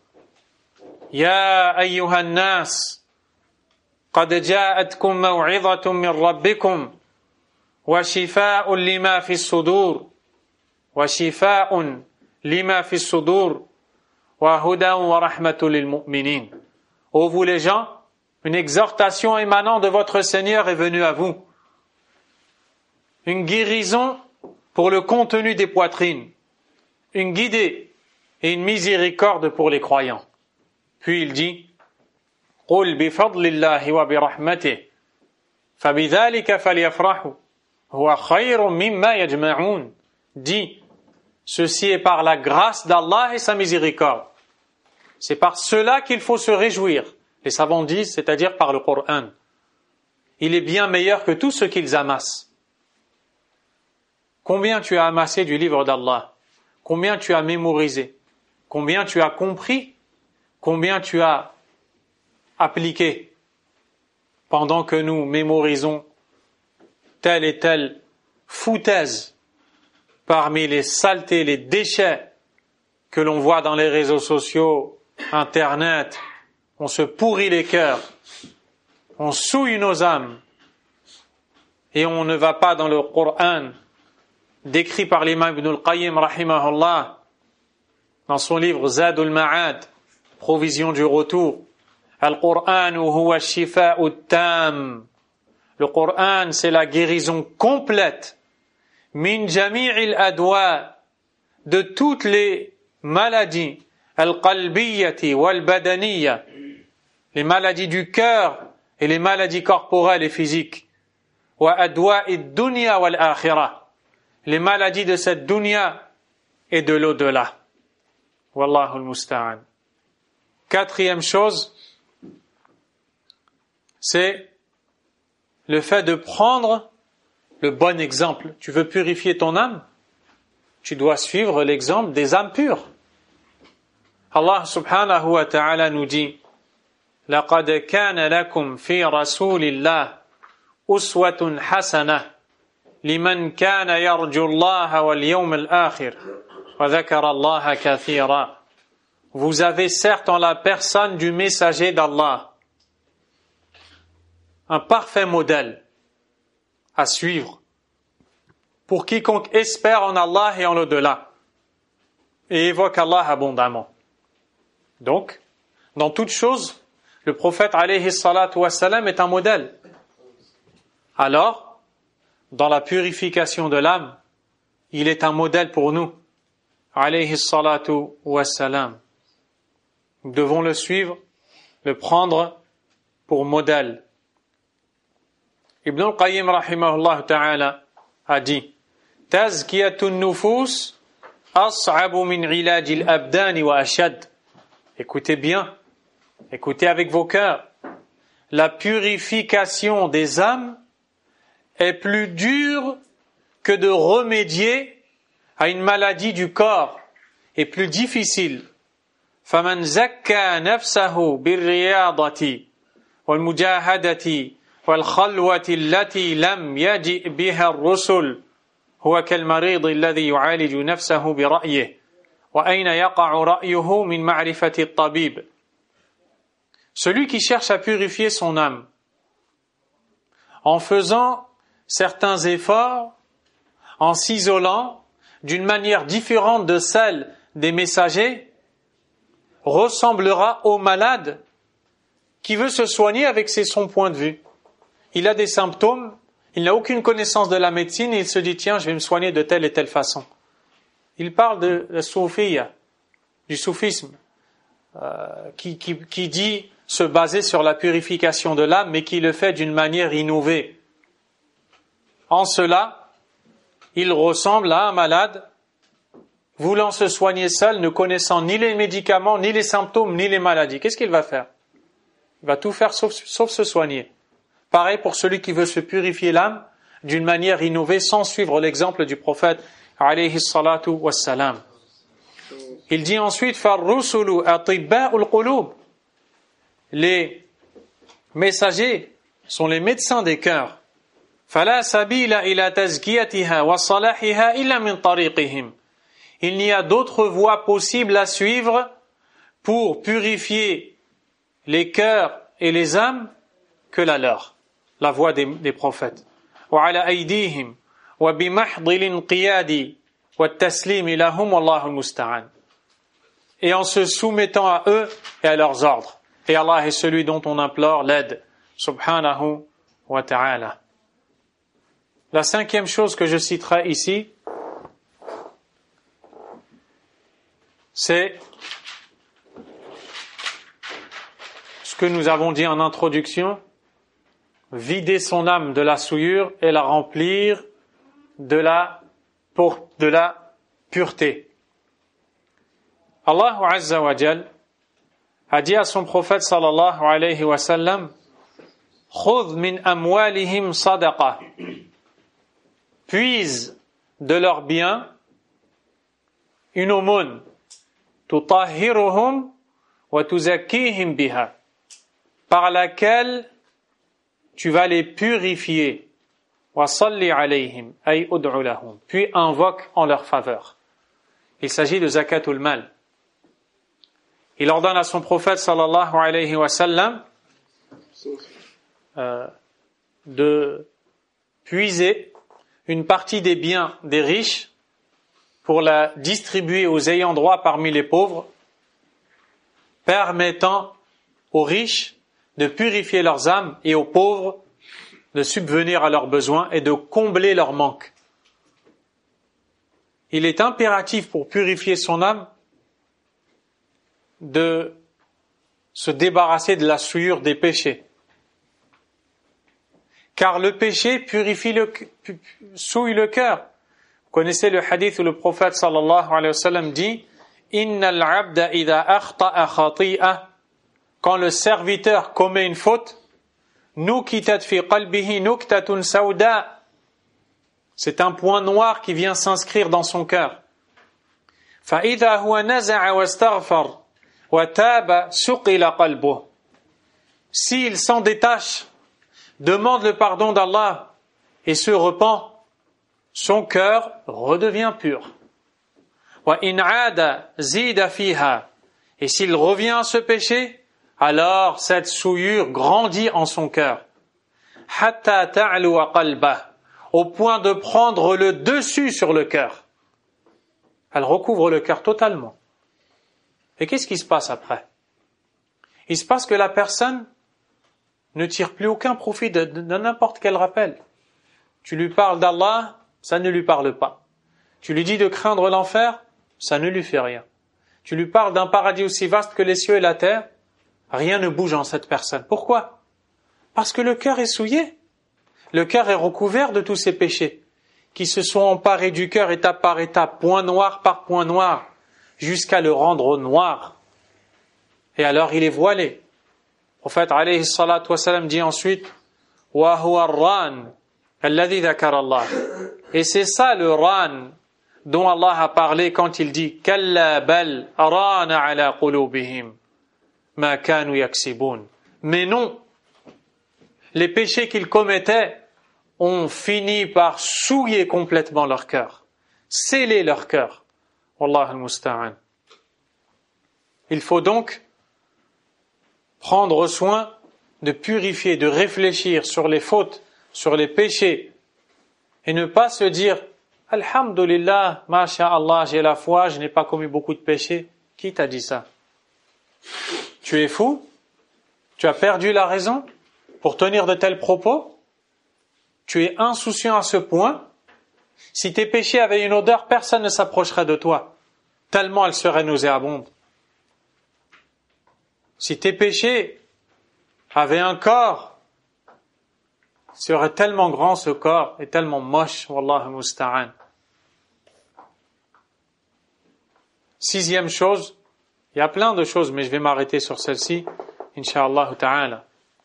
Ya ayyuhan nas, qad ja'atkum maw'izatun min rabbikum. Wa shifa'un lima fi sudur. Wa shifa'un lima fi sudur. Wa hudan wa rahmatun lil mu'minin. Ô vous les gens, une exhortation émanant de votre Seigneur est venue à vous. Une guérison pour le contenu des poitrines. Une guidée et une miséricorde pour les croyants. Puis il dit قُلْ بِفَضْلِ اللَّهِ وَبِرَحْمَتِهِ فَبِذَلِكَ فَلْيَفْرَحُوا هُوَ خَيْرٌ مِمَّا يَجْمَعُونَ. Dit, ceci est par la grâce d'Allah et sa miséricorde. C'est par cela qu'il faut se réjouir. Les savants disent, c'est-à-dire par le Coran. Il est bien meilleur que tout ce qu'ils amassent. Combien tu as amassé du livre d'Allah? Combien tu as mémorisé? Combien tu as compris? Combien tu as appliqué? Pendant que nous mémorisons telle et telle foutaise parmi les saletés, les déchets que l'on voit dans les réseaux sociaux, Internet, on se pourrit les cœurs, on souille nos âmes et on ne va pas dans le Coran décrit par l'imam Ibn al-Qayyim rahimahullah dans son livre Zadul Ma'ad, provision du retour. Al-Qur'an huwa shifa'u tam. Le Coran, c'est la guérison complète min jami'il adwa, de toutes les maladies, al-qalbiyyati wal-badaniyya, les maladies du cœur et les maladies corporelles et physiques, wa adwa'id dunya wal-akhirah, les maladies de cette dunya et de l'au-delà. Wallahu al-musta'an. Quatrième chose, c'est le fait de prendre le bon exemple. Tu veux purifier ton âme? Tu dois suivre l'exemple des âmes pures. Allah subhanahu wa ta'ala nous dit لَقَدْ كَانَ لَكُمْ فِي رَسُولِ اللَّهِ أُسْوَةٌ حَسَنَةٌ لِمَنْ كَانَ يَرْجُو اللَّهَ وَالْيَوْمَ الْآخِرِ وَذَكَرَ اللَّهَ كَثِيرًا. Vous avez certes en la personne du messager d'Allah un parfait modèle à suivre pour quiconque espère en Allah et en l'au-delà et évoque Allah abondamment. Donc, dans toute chose, le prophète alayhi salatu wassalam est un modèle. Alors, dans la purification de l'âme, il est un modèle pour nous, alayhi salatu wassalam. Nous devons le suivre, le prendre pour modèle. Ibn al-Qayyim rahimahullah ta'ala a dit Tazkiyatun nufus as'abu min ilajil abdani wa ashad. Écoutez bien, écoutez avec vos cœurs. La purification des âmes est plus dure que de remédier à une maladie du corps, et plus difficile. فَمَنْ زَكَّى نَفْسَهُ بِالرِّيَاضَةِ وَالْمُجَاهَدَةِ وَالْخَلْوَةِ التي لم يجئ بها الرسل هو كالمريض الذي يعالج نفسه برأيه وأين يقع رأيه من معرفة الطبيب. Celui qui cherche à purifier son âme en faisant certains efforts, en s'isolant d'une manière différente de celle des messagers, ressemblera au malade qui veut se soigner avec son point de vue. Il a des symptômes, il n'a aucune connaissance de la médecine et il se dit tiens, je vais me soigner de telle et telle façon. Il parle de la soufiyya, du soufisme, qui dit se baser sur la purification de l'âme, mais qui le fait d'une manière innovée. En cela, il ressemble à un malade voulant se soigner seul, ne connaissant ni les médicaments, ni les symptômes, ni les maladies. Qu'est-ce qu'il va faire? Il va tout faire sauf se soigner. Pareil pour celui qui veut se purifier l'âme d'une manière innovée sans suivre l'exemple du prophète alayhi salatu wassalam. Il dit ensuite فَالرُّسُلُ أَطِبَّاءُ الْقُلُوبِ. Les messagers sont les médecins des cœurs. فَلَا سَبِيلَ إِلَى تَزْكِيَتِهَا وَصَلَاحِهَا إِلَّا مِنْ طَرِيقِهِمْ. Il n'y a d'autre voie possible à suivre pour purifier les cœurs et les âmes que la leur, la voie des prophètes. وعلى أيديهم وبمحض الانقياد والتسليم لهم والله المستعان. Et en se soumettant à eux et à leurs ordres. Et Allah est celui dont on implore l'aide. Subhanahu wa ta'ala. La cinquième chose que je citerai ici, c'est ce que nous avons dit en introduction, vider son âme de la souillure et la remplir de la pureté. Allah Azza wa Jal a dit à son prophète sallallahu alayhi wa sallam, khudh min amwalihim sadaqa, puise de leurs biens une aumône, tutahhiruhum wa tuzakkihim biha, par laquelle tu vas les purifier, wa salli alayhim ay ud'u lahum, puis invoque en leur faveur. Il s'agit de zakatul mal. Il ordonne à son prophète sallallahu alayhi wa sallam de puiser une partie des biens des riches pour la distribuer aux ayants droit parmi les pauvres, permettant aux riches de purifier leurs âmes et aux pauvres de subvenir à leurs besoins et de combler leurs manques. Il est impératif pour purifier son âme de se débarrasser de la souillure des péchés. Car le péché souille le cœur. Vous connaissez le hadith où le prophète sallallahu alayhi wa sallam dit « Innal abda idha akhta'a khati'a » quand le serviteur commet une faute, « Nukitat fi qalbihi nuktatun sawda » c'est un point noir qui vient s'inscrire dans son cœur. « Fa idha huwa naza'a wastaghfar wa taba suqila qalbuh » s'il s'en détache, demande le pardon d'Allah et se repent, son cœur redevient pur. Wa in 'ada zida fiha, et s'il revient à ce péché, alors cette souillure grandit en son cœur. Hatta ta'luwa qalbah, au point de prendre le dessus sur le cœur. Elle recouvre le cœur totalement. Et qu'est-ce qui se passe après? Il se passe que la personne ne tire plus aucun profit de n'importe quel rappel. Tu lui parles d'Allah, ça ne lui parle pas. Tu lui dis de craindre l'enfer, ça ne lui fait rien. Tu lui parles d'un paradis aussi vaste que les cieux et la terre, rien ne bouge en cette personne. Pourquoi? Parce que le cœur est souillé. Le cœur est recouvert de tous ces péchés qui se sont emparés du cœur étape par étape, point noir par point noir, jusqu'à le rendre noir. Et alors il est voilé. Le prophète alayhi salatu wassalam dit ensuite wa huwa ar-ran alladhi dhakara Allah. Et c'est ça le ran dont Allah a parlé quand il dit kalla bal rana ala qulubihim ma kanu yaksibun. Mais non, les péchés qu'ils commettaient ont fini par souiller complètement leur cœur, sceller leur cœur. Wallahu al-musta'an. Il faut donc prendre soin de purifier, de réfléchir sur les fautes, sur les péchés, et ne pas se dire « Alhamdulillah, masha'Allah, j'ai la foi, je n'ai pas commis beaucoup de péchés ». Qui t'a dit ça? Tu es fou? Tu as perdu la raison pour tenir de tels propos? Tu es insouciant à ce point? Si tes péchés avaient une odeur, personne ne s'approcherait de toi, tellement elle serait nauséabonde. Si tes péchés avaient un corps, serait tellement grand ce corps et tellement moche, wallahu musta'an. Sixième chose, il y a plein de choses, mais je vais m'arrêter sur celle-ci, incha'Allah ta'ala.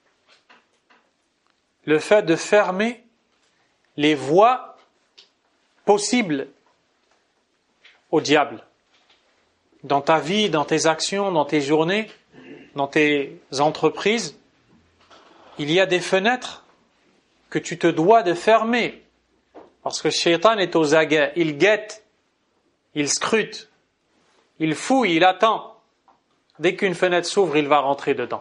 Le fait de fermer les voies possibles au diable. Dans ta vie, dans tes actions, dans tes journées, dans tes entreprises, il y a des fenêtres que tu te dois de fermer. Parce que le shaitan est aux aguets. Il guette, il scrute, il fouille, il attend. Dès qu'une fenêtre s'ouvre, il va rentrer dedans.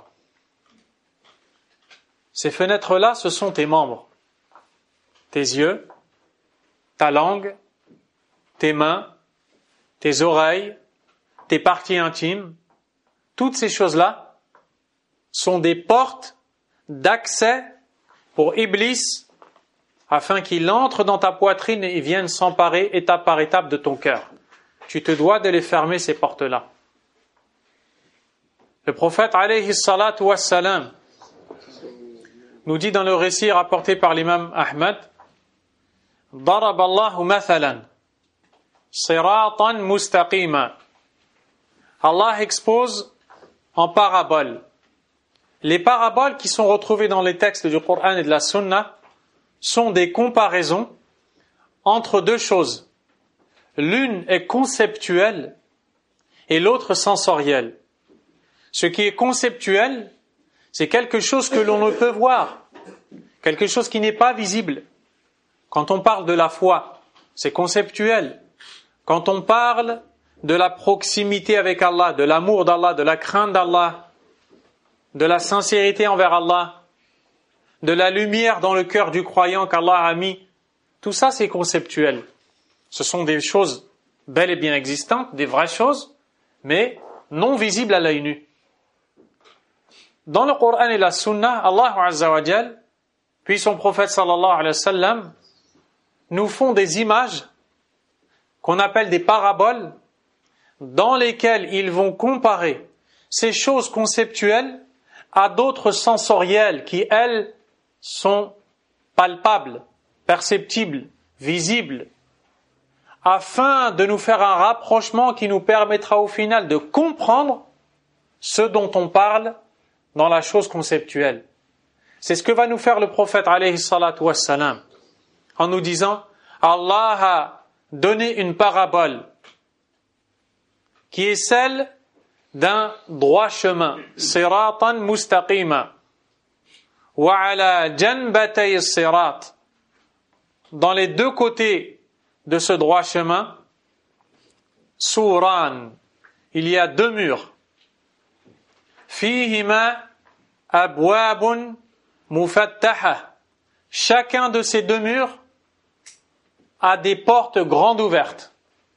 Ces fenêtres-là, ce sont tes membres. Tes yeux, ta langue, tes mains, tes oreilles, tes parties intimes. Toutes ces choses-là sont des portes d'accès pour Iblis afin qu'il entre dans ta poitrine et vienne s'emparer étape par étape de ton cœur. Tu te dois de les fermer, ces portes-là. Le prophète alayhi salatu wassalam nous dit dans le récit rapporté par l'imam Ahmad ضرب الله مثلا صراطا مستقيما. Allah expose en paraboles. Les paraboles qui sont retrouvées dans les textes du Coran et de la Sunna sont des comparaisons entre deux choses. L'une est conceptuelle et l'autre sensorielle. Ce qui est conceptuel, c'est quelque chose que l'on ne peut voir, quelque chose qui n'est pas visible. Quand on parle de la foi, c'est conceptuel. Quand on parle de la proximité avec Allah, de l'amour d'Allah, de la crainte d'Allah, de la sincérité envers Allah, de la lumière dans le cœur du croyant qu'Allah a mis, tout ça c'est conceptuel. Ce sont des choses bel et bien existantes, des vraies choses, mais non visibles à l'œil nu. Dans le Coran et la Sunna, Allah Azza wa Jal, puis son prophète sallallahu alayhi wa sallam, nous font des images qu'on appelle des paraboles, dans lesquelles ils vont comparer ces choses conceptuelles à d'autres sensorielles qui, elles, sont palpables, perceptibles, visibles, afin de nous faire un rapprochement qui nous permettra au final de comprendre ce dont on parle dans la chose conceptuelle. C'est ce que va nous faire le prophète alayhi salatu wassalam, en nous disant Allah a donné une parabole qui est celle d'un droit chemin, siratan mustaqima, wa ala janbatay sirat. Dans les deux côtés de ce droit chemin, suran, il y a deux murs. Fihima abwabun mufattaha. Chacun de ces deux murs a des portes grandes ouvertes.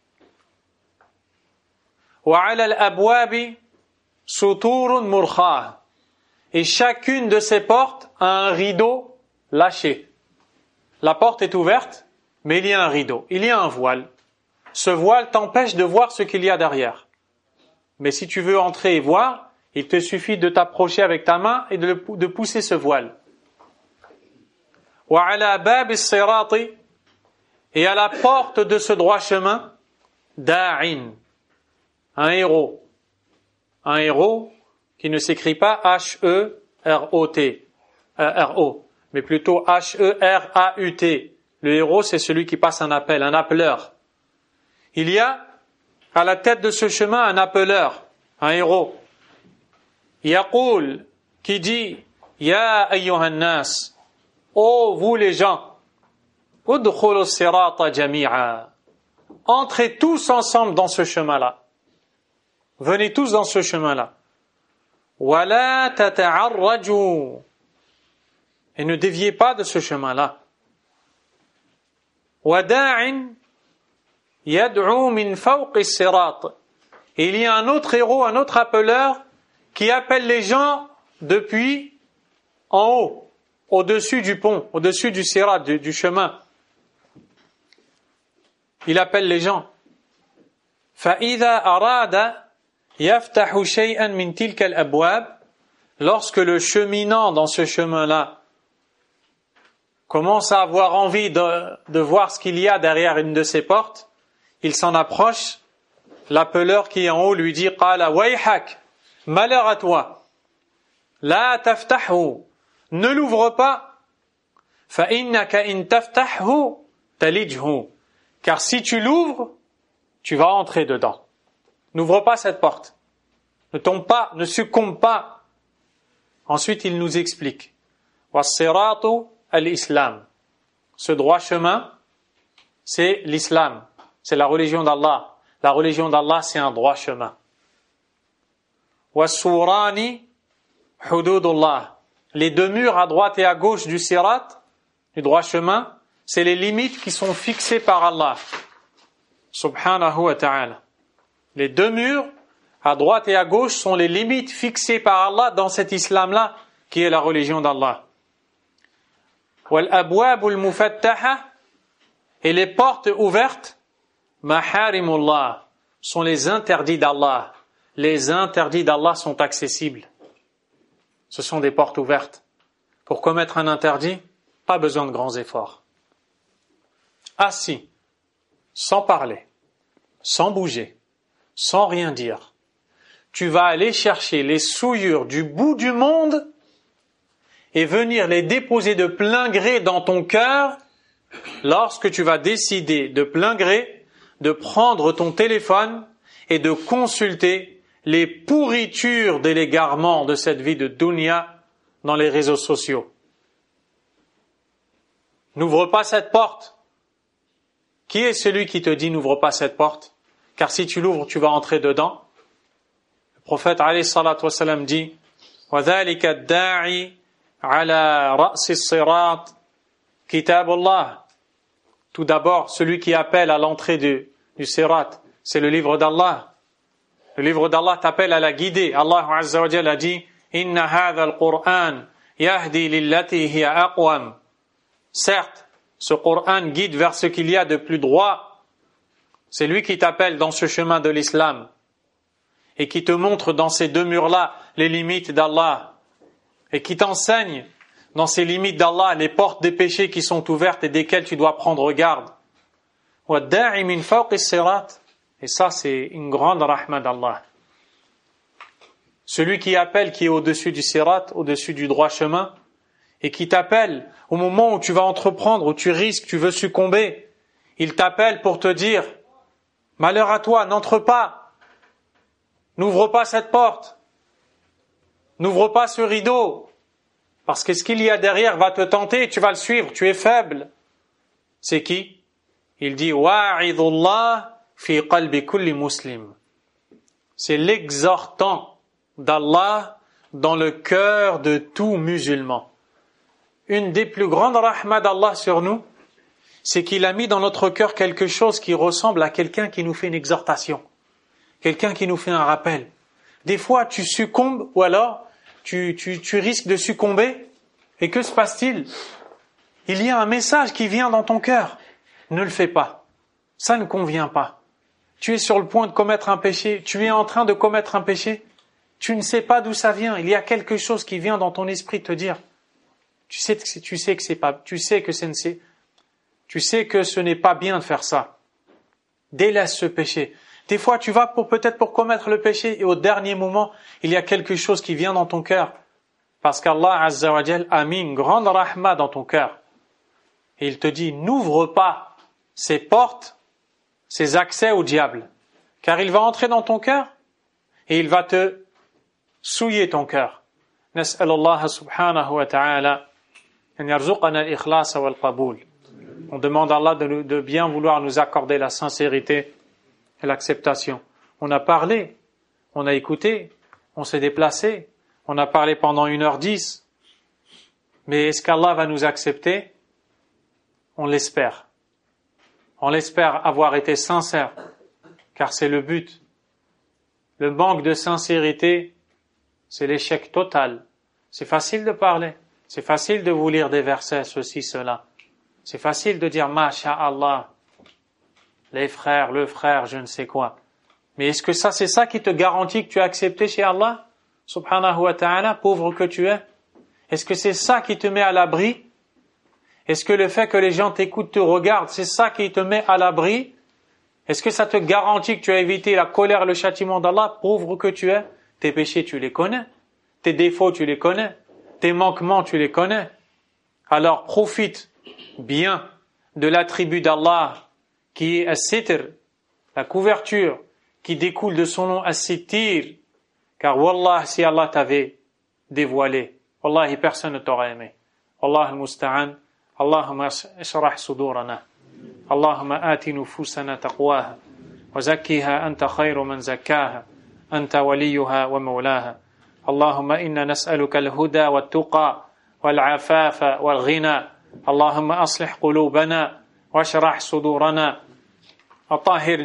Wa ala al-abwabi suturun murkha. Et chacune de ces portes a un rideau lâché. La porte est ouverte, mais il y a un rideau, il y a un voile. Ce voile t'empêche de voir ce qu'il y a derrière. Mais si tu veux entrer et voir, il te suffit de t'approcher avec ta main et de pousser ce voile. Wa ala bab as-sirati. Et à la porte de ce droit chemin, da'in, un héros. Un héros qui ne s'écrit pas H-E-R-O-T, R-O, mais plutôt H-E-R-A-U-T. Le héros, c'est celui qui passe un appel, un appeleur. Il y a à la tête de ce chemin un appeleur, un héros. Yaqul, qui dit Ya ayyuhan nas, ô vous les gens, udkhulu sirata jami'a. Entrez tous ensemble dans ce chemin-là. Venez tous dans ce chemin-là. Wala tata'arraju. Et ne déviez pas de ce chemin-là. Wada'in yad'u min fawqi sirat. Et il y a un autre héros, un autre appeleur qui appelle les gens depuis en haut, au-dessus du pont, au-dessus du sirat, du chemin. Il appelle les gens. فَإِذَا أَرَادَ يَفْتَحُ شَيْئًا مِنْ تِلْكَ الْأَبْوَابِ. Lorsque le cheminant dans ce chemin-là commence à avoir envie de voir ce qu'il y a derrière une de ces portes, il s'en approche, l'appeleur qui est en haut lui dit « Qala wayhak » malheur à toi, « La taftahu » ne l'ouvre pas, « فَإِنَّكَ إِن تَفْتَحْهُ تَلِجْهُ » car si tu l'ouvres, tu vas entrer dedans. N'ouvre pas cette porte. Ne tombe pas, ne succombe pas. Ensuite, il nous explique. وَالصِّرَاطُ الْإِسْلَامِ. Ce droit chemin, c'est l'islam. C'est la religion d'Allah. La religion d'Allah, c'est un droit chemin. وَالسُّورَانِ حُدُودُ اللَّهِ. Les deux murs à droite et à gauche du sirat, du droit chemin, c'est les limites qui sont fixées par Allah, subhanahu wa ta'ala. Les deux murs, à droite et à gauche, sont les limites fixées par Allah dans cet islam-là, qui est la religion d'Allah. Wal-abwabul mufattaha, et les portes ouvertes, maharimullah, sont les interdits d'Allah. Les interdits d'Allah sont accessibles. Ce sont des portes ouvertes. Pour commettre un interdit, pas besoin de grands efforts. Assis, sans parler, sans bouger, sans rien dire, tu vas aller chercher les souillures du bout du monde et venir les déposer de plein gré dans ton cœur lorsque tu vas décider de plein gré de prendre ton téléphone et de consulter les pourritures de l'égarement de cette vie de dunya dans les réseaux sociaux. N'ouvre pas cette porte. Qui est celui qui te dit n'ouvre pas cette porte? Car si tu l'ouvres, tu vas entrer dedans. Le prophète alayhi salatu wassalam dit وَذَلِكَ الدَّاعِ عَلَى رَأْسِ الصِّرَاطِ كِتَابُ اللَّهِ. Tout d'abord, celui qui appelle à l'entrée du sirat, c'est le livre d'Allah. Le livre d'Allah t'appelle à la guider. Allah Azza wa Jalla a dit Inna hadha al-Qur'an yahdi lillati hiya aqwam. Certes, ce Qur'an guide vers ce qu'il y a de plus droit. C'est lui qui t'appelle dans ce chemin de l'islam et qui te montre dans ces deux murs-là les limites d'Allah et qui t'enseigne dans ces limites d'Allah les portes des péchés qui sont ouvertes et desquelles tu dois prendre garde. وَالدَّاعِ مِنْ فَوْقِ الصِّرَاطِ. Et ça, c'est une grande rahma d'Allah. Celui qui appelle, qui est au-dessus du sirat, au-dessus du droit chemin, et qui t'appelle au moment où tu vas entreprendre, où tu risques, tu veux succomber, il t'appelle pour te dire « Malheur à toi, n'entre pas, n'ouvre pas cette porte, n'ouvre pas ce rideau, parce que ce qu'il y a derrière va te tenter, tu vas le suivre, tu es faible. » C'est qui? Il dit « Wa'idullah » fi qalbi kulli muslim. C'est l'exhortant d'Allah dans le cœur de tout musulman. Une des plus grandes rahmas d'Allah sur nous, c'est qu'il a mis dans notre cœur quelque chose qui ressemble à quelqu'un qui nous fait une exhortation, quelqu'un qui nous fait un rappel. Des fois, tu succombes ou alors tu risques de succomber et que se passe-t-il? Il y a un message qui vient dans ton cœur. Ne le fais pas. Ça ne convient pas. Tu es sur le point de commettre un péché, tu es en train de commettre un péché, tu ne sais pas d'où ça vient, il y a quelque chose qui vient dans ton esprit te dire, tu sais que ce n'est pas bien de faire ça. Délaisse ce péché. Des fois, tu vas peut-être pour commettre le péché et au dernier moment, il y a quelque chose qui vient dans ton cœur. Parce qu'Allah Azza wa Jal a mis une grande rahma dans ton cœur. Et il te dit, n'ouvre pas ces portes, ces accès au diable, car il va entrer dans ton cœur et il va te souiller ton cœur. Nas'al Allah subhanahu wa ta'ala an yarzuqana al-ikhlas wal-qaboul. On demande à Allah de bien vouloir nous accorder la sincérité et l'acceptation. On a parlé, on a écouté, on s'est déplacé, on a parlé pendant 1h10, mais est-ce qu'Allah va nous accepter? On l'espère. On l'espère avoir été sincère, car c'est le but. Le manque de sincérité, c'est l'échec total. C'est facile de parler, c'est facile de vous lire des versets, ceci, cela. C'est facile de dire « Masha'Allah », les frères, le frère, je ne sais quoi. Mais est-ce que ça, c'est ça qui te garantit que tu es accepté chez Allah, subhanahu wa ta'ala, pauvre que tu es? Est-ce que c'est ça qui te met à l'abri? Est-ce que le fait que les gens t'écoutent, te regardent, c'est ça qui te met à l'abri? Est-ce que ça te garantit que tu as évité la colère, le châtiment d'Allah, pauvre que tu es? Tes péchés, tu les connais. Tes défauts, tu les connais. Tes manquements, tu les connais. Alors profite bien de l'attribut d'Allah qui est as-sitr, la couverture qui découle de son nom as-sittir. Car wallah, si Allah t'avait dévoilé, wallahi, personne ne t'aurait aimé. Allah al-musta'an. اللهم اشرح صدورنا اللهم آت نفوسنا تقواها وزكها أنت خير من زكاها أنت وليها ومولاها اللهم إنا نسألك الهدى والتقى والعفاف والغنى اللهم أصلح قلوبنا واشرح صدورنا وطهر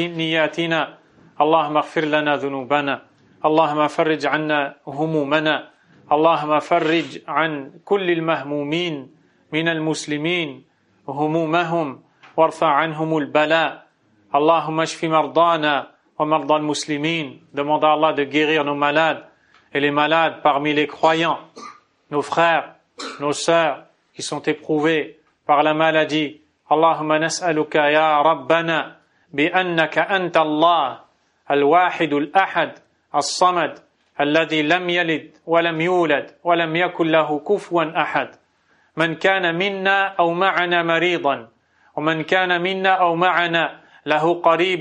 نياتنا اللهم اغفر لنا ذنوبنا اللهم فرج عنا همومنا اللهم فرج عن كل المهمومين من المسلمين همومهم وارفع عنهم البلاء اللهم اشف مرضانا ومرضى المسلمين. Demande à Allah de guérir nos malades et les malades parmi les croyants, nos frères, nos sœurs qui sont éprouvés par la maladie. Allahumma nas'aluka ya Rabbana بأنك أنت الله الواحد الأحد الصمد الذي لم يلد ولم يولد ولم يكن له كفوا أحد. من كان منا أو معنا مريضا، ومن كان منا أو معنا له قريب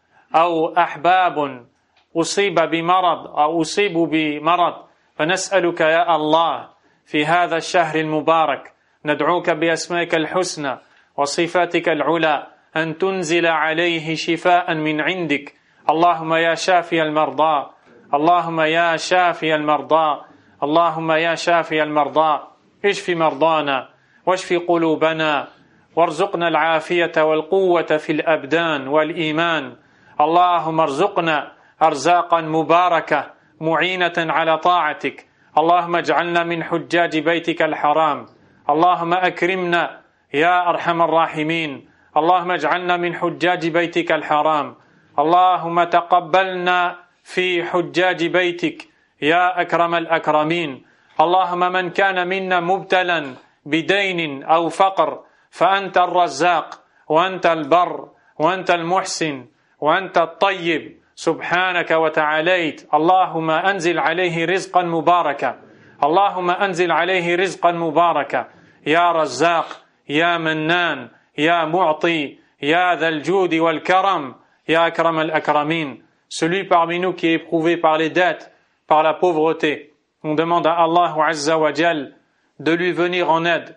أو أحباب أصيب بمرض أو أصيبوا بمرض، فنسألك يا الله في هذا الشهر المبارك، ندعوك بأسمائك الحسنى وصفاتك العلى أن تنزل عليه شفاء من عندك. اللهم يا شافي المرضى، اللهم يا شافي المرضى، اللهم يا شافي المرضى، اشف مرضانا واشف قلوبنا وارزقنا العافية والقوة في الأبدان والإيمان. اللهم ارزقنا أرزاقا مباركة معينة على طاعتك. اللهم اجعلنا من حجاج بيتك الحرام. اللهم أكرمنا يا أرحم الراحمين. اللهم اجعلنا من حجاج بيتك الحرام. اللهم تقبلنا في حجاج بيتك يا أكرم الأكرمين. اللهم من كان منا مبتلا بدين أو فقر فأنت الرزاق وأنت البر وأنت المحسن وأنت الطيب سبحانك وتعاليت. اللهم أنزل عليه رزقا مباركا، اللهم أنزل عليه رزقا مباركا يا رزاق يا منان يا معطي يا ذا الجود والكرم يا أكرم الأكرمين. Celui parmi nous qui est éprouvé par les dettes, par la pauvreté, on demande à Allah Azza wa Jal de lui venir en aide,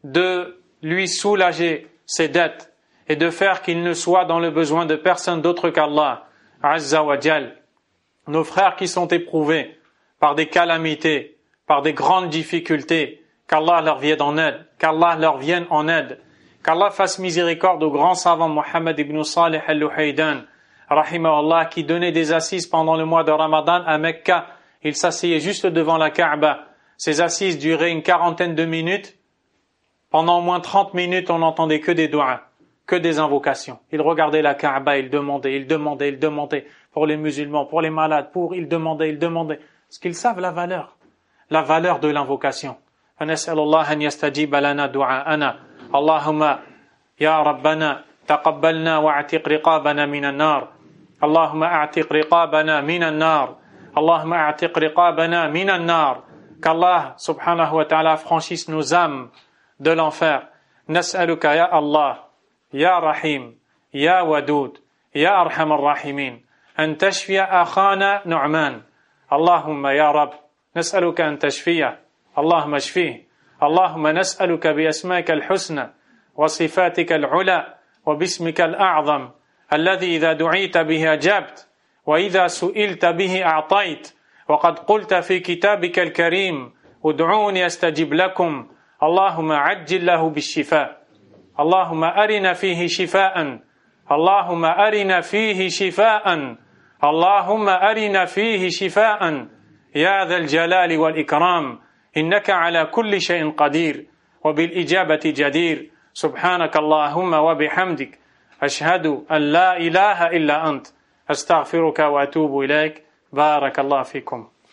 de lui soulager ses dettes et de faire qu'il ne soit dans le besoin de personne d'autre qu'Allah Azza wa Jal. Nos frères qui sont éprouvés par des calamités, par des grandes difficultés, qu'Allah leur vienne en aide, qu'Allah leur vienne en aide, qu'Allah fasse miséricorde au grand savant Mohammed ibn Salih al-Luhaydan, rahimahullah, qui donnait des assises pendant le mois de Ramadan à Mecca. Il s'asseyait juste devant la Kaaba. Ces assises duraient une quarantaine de minutes. Pendant au moins 30 minutes, on n'entendait que des du'as, que des invocations. Il regardait la Kaaba, il demandait pour les musulmans, pour les malades, il demandait. Parce qu'ils savent la valeur de l'invocation. فنسأل الله أن يستجيب لنا دعاءنا. اللهم يا ربنا تقبلنا واعتق رقابنا من النار. اللهم اعتق رقابنا من النار. اللهم اعتق رقابنا من النار. Qu'Allah subhanahu wa ta'ala franchisse nos âmes de l'enfer. نسألك يا الله يا رحيم يا ودود يا أرحم الراحمين أن تشفي أخانا نعمان. اللهم يا رب نسألك أن تشفيه، اللهم اشفيه. اللهم نسألك بأسمائك الحسنى وصفاتك العلى وباسمك الأعظم الذي إذا دعيت به أجبت وإذا سئلت به أعطيت، وقد قلت في كتابك الكريم ادعوني أستجب لكم. اللهم عجل له بالشفاء. اللهم أرنا فيه شفاء. اللهم أرنا فيه شفاء. اللهم أرنا فيه شفاء يا ذا الجلال والإكرام. إنك على كل شيء قدير وبالإجابة جدير. سبحانك اللهم وبحمدك أشهد أن لا إله إلا أنت أستغفرك وأتوب إليك. بارك الله فيكم.